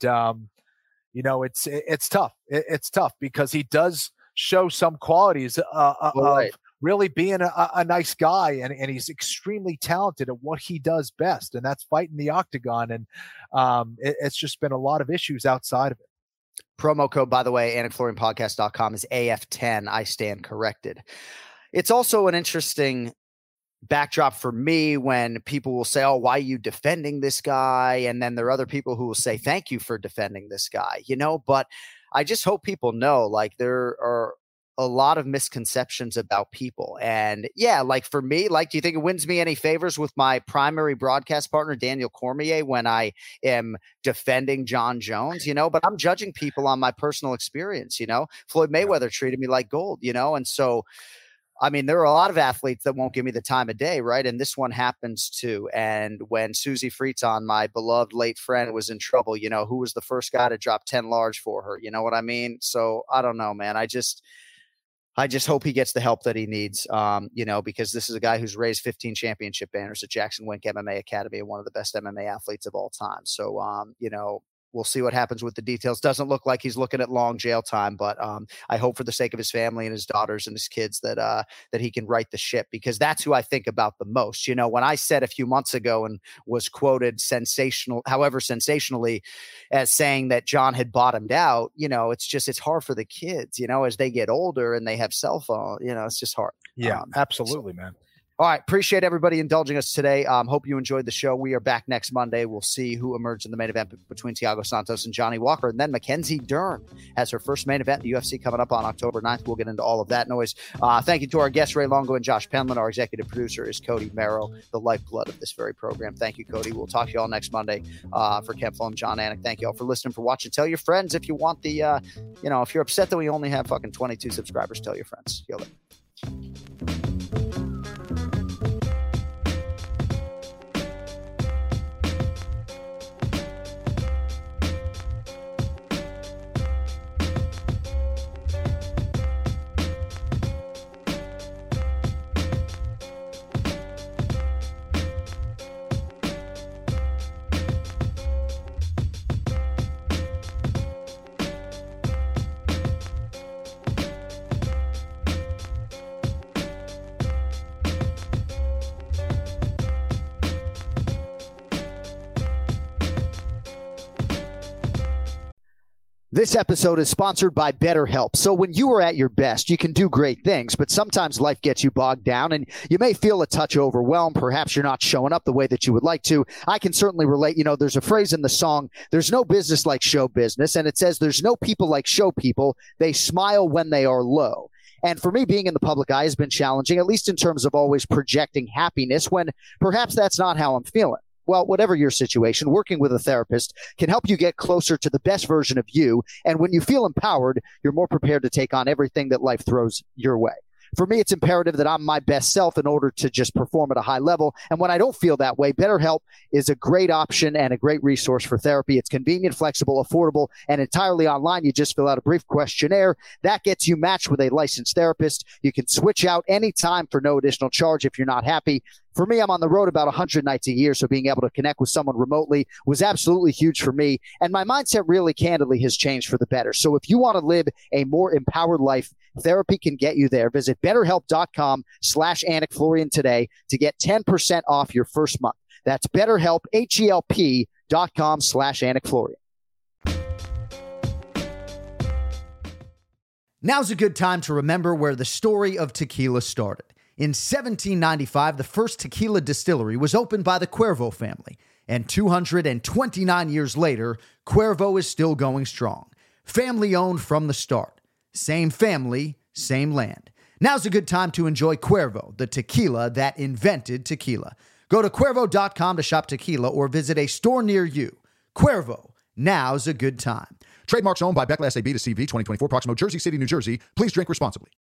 it's tough. It's tough because he does show some qualities of really being a nice guy, and he's extremely talented at what he does best, and that's fighting the octagon. And it's just been a lot of issues outside of it. Promo code, by the way, AnikFlorianPodcast.com is AF10. I stand corrected. It's also an interesting backdrop for me when people will say, oh, why are you defending this guy? And then there are other people who will say, thank you for defending this guy, but I just hope people know, like, there are a lot of misconceptions about people. And yeah, like for me, like, do you think it wins me any favors with my primary broadcast partner, Daniel Cormier, when I am defending John Jones, but I'm judging people on my personal experience, Floyd Mayweather treated me like gold, and so, I mean, there are a lot of athletes that won't give me the time of day, right? And this one happens too. And when Susie Freeton, my beloved late friend, was in trouble, who was the first guy to drop 10 large for her? You know what I mean? So I don't know, man. I just hope he gets the help that he needs, because this is a guy who's raised 15 championship banners at Jackson Wink MMA Academy and one of the best MMA athletes of all time. So, we'll see what happens with the details. Doesn't look like he's looking at long jail time, but I hope for the sake of his family and his daughters and his kids that he can right the ship, because that's who I think about the most. When I said a few months ago and was quoted sensationally as saying that John had bottomed out, it's hard for the kids, as they get older and they have cell phone, it's just hard. Yeah, absolutely, man. All right. Appreciate everybody indulging us today. Hope you enjoyed the show. We are back next Monday. We'll see who emerged in the main event between Thiago Santos and Johnny Walker. And then Mackenzie Dern has her first main event in the UFC coming up on October 9th. We'll get into all of that noise. Thank you to our guests, Ray Longo and Josh Penland. Our executive producer is Cody Merrow, the lifeblood of this very program. Thank you, Cody. We'll talk to you all next Monday. For Ken Flo and John Anik, thank you all for listening, for watching. Tell your friends if you want the, if you're upset that we only have fucking 22 subscribers, tell your friends. Yo, This episode is sponsored by BetterHelp. So when you are at your best, you can do great things, but sometimes life gets you bogged down and you may feel a touch overwhelmed. Perhaps you're not showing up the way that you would like to. I can certainly relate. There's a phrase in the song, there's no business like show business. And it says there's no people like show people. They smile when they are low. And for me, being in the public eye has been challenging, at least in terms of always projecting happiness when perhaps that's not how I'm feeling. Well, whatever your situation, working with a therapist can help you get closer to the best version of you. And when you feel empowered, you're more prepared to take on everything that life throws your way. For me, it's imperative that I'm my best self in order to just perform at a high level. And when I don't feel that way, BetterHelp is a great option and a great resource for therapy. It's convenient, flexible, affordable, and entirely online. You just fill out a brief questionnaire. That gets you matched with a licensed therapist. You can switch out anytime for no additional charge if you're not happy. For me, I'm on the road about 100 nights a year, so being able to connect with someone remotely was absolutely huge for me. And my mindset really candidly has changed for the better. So if you want to live a more empowered life, therapy can get you there. Visit BetterHelp.com/AnikFlorian today to get 10% off your first month. That's BetterHelp, HELP.com/AnikFlorian. Now's a good time to remember where the story of tequila started. In 1795, the first tequila distillery was opened by the Cuervo family, and 229 years later, Cuervo is still going strong. Family owned from the start. Same family, same land. Now's a good time to enjoy Cuervo, the tequila that invented tequila. Go to Cuervo.com to shop tequila or visit a store near you. Cuervo, now's a good time. Trademarks owned by Beckless AB to CV 2024, Proximo, Jersey City, New Jersey. Please drink responsibly.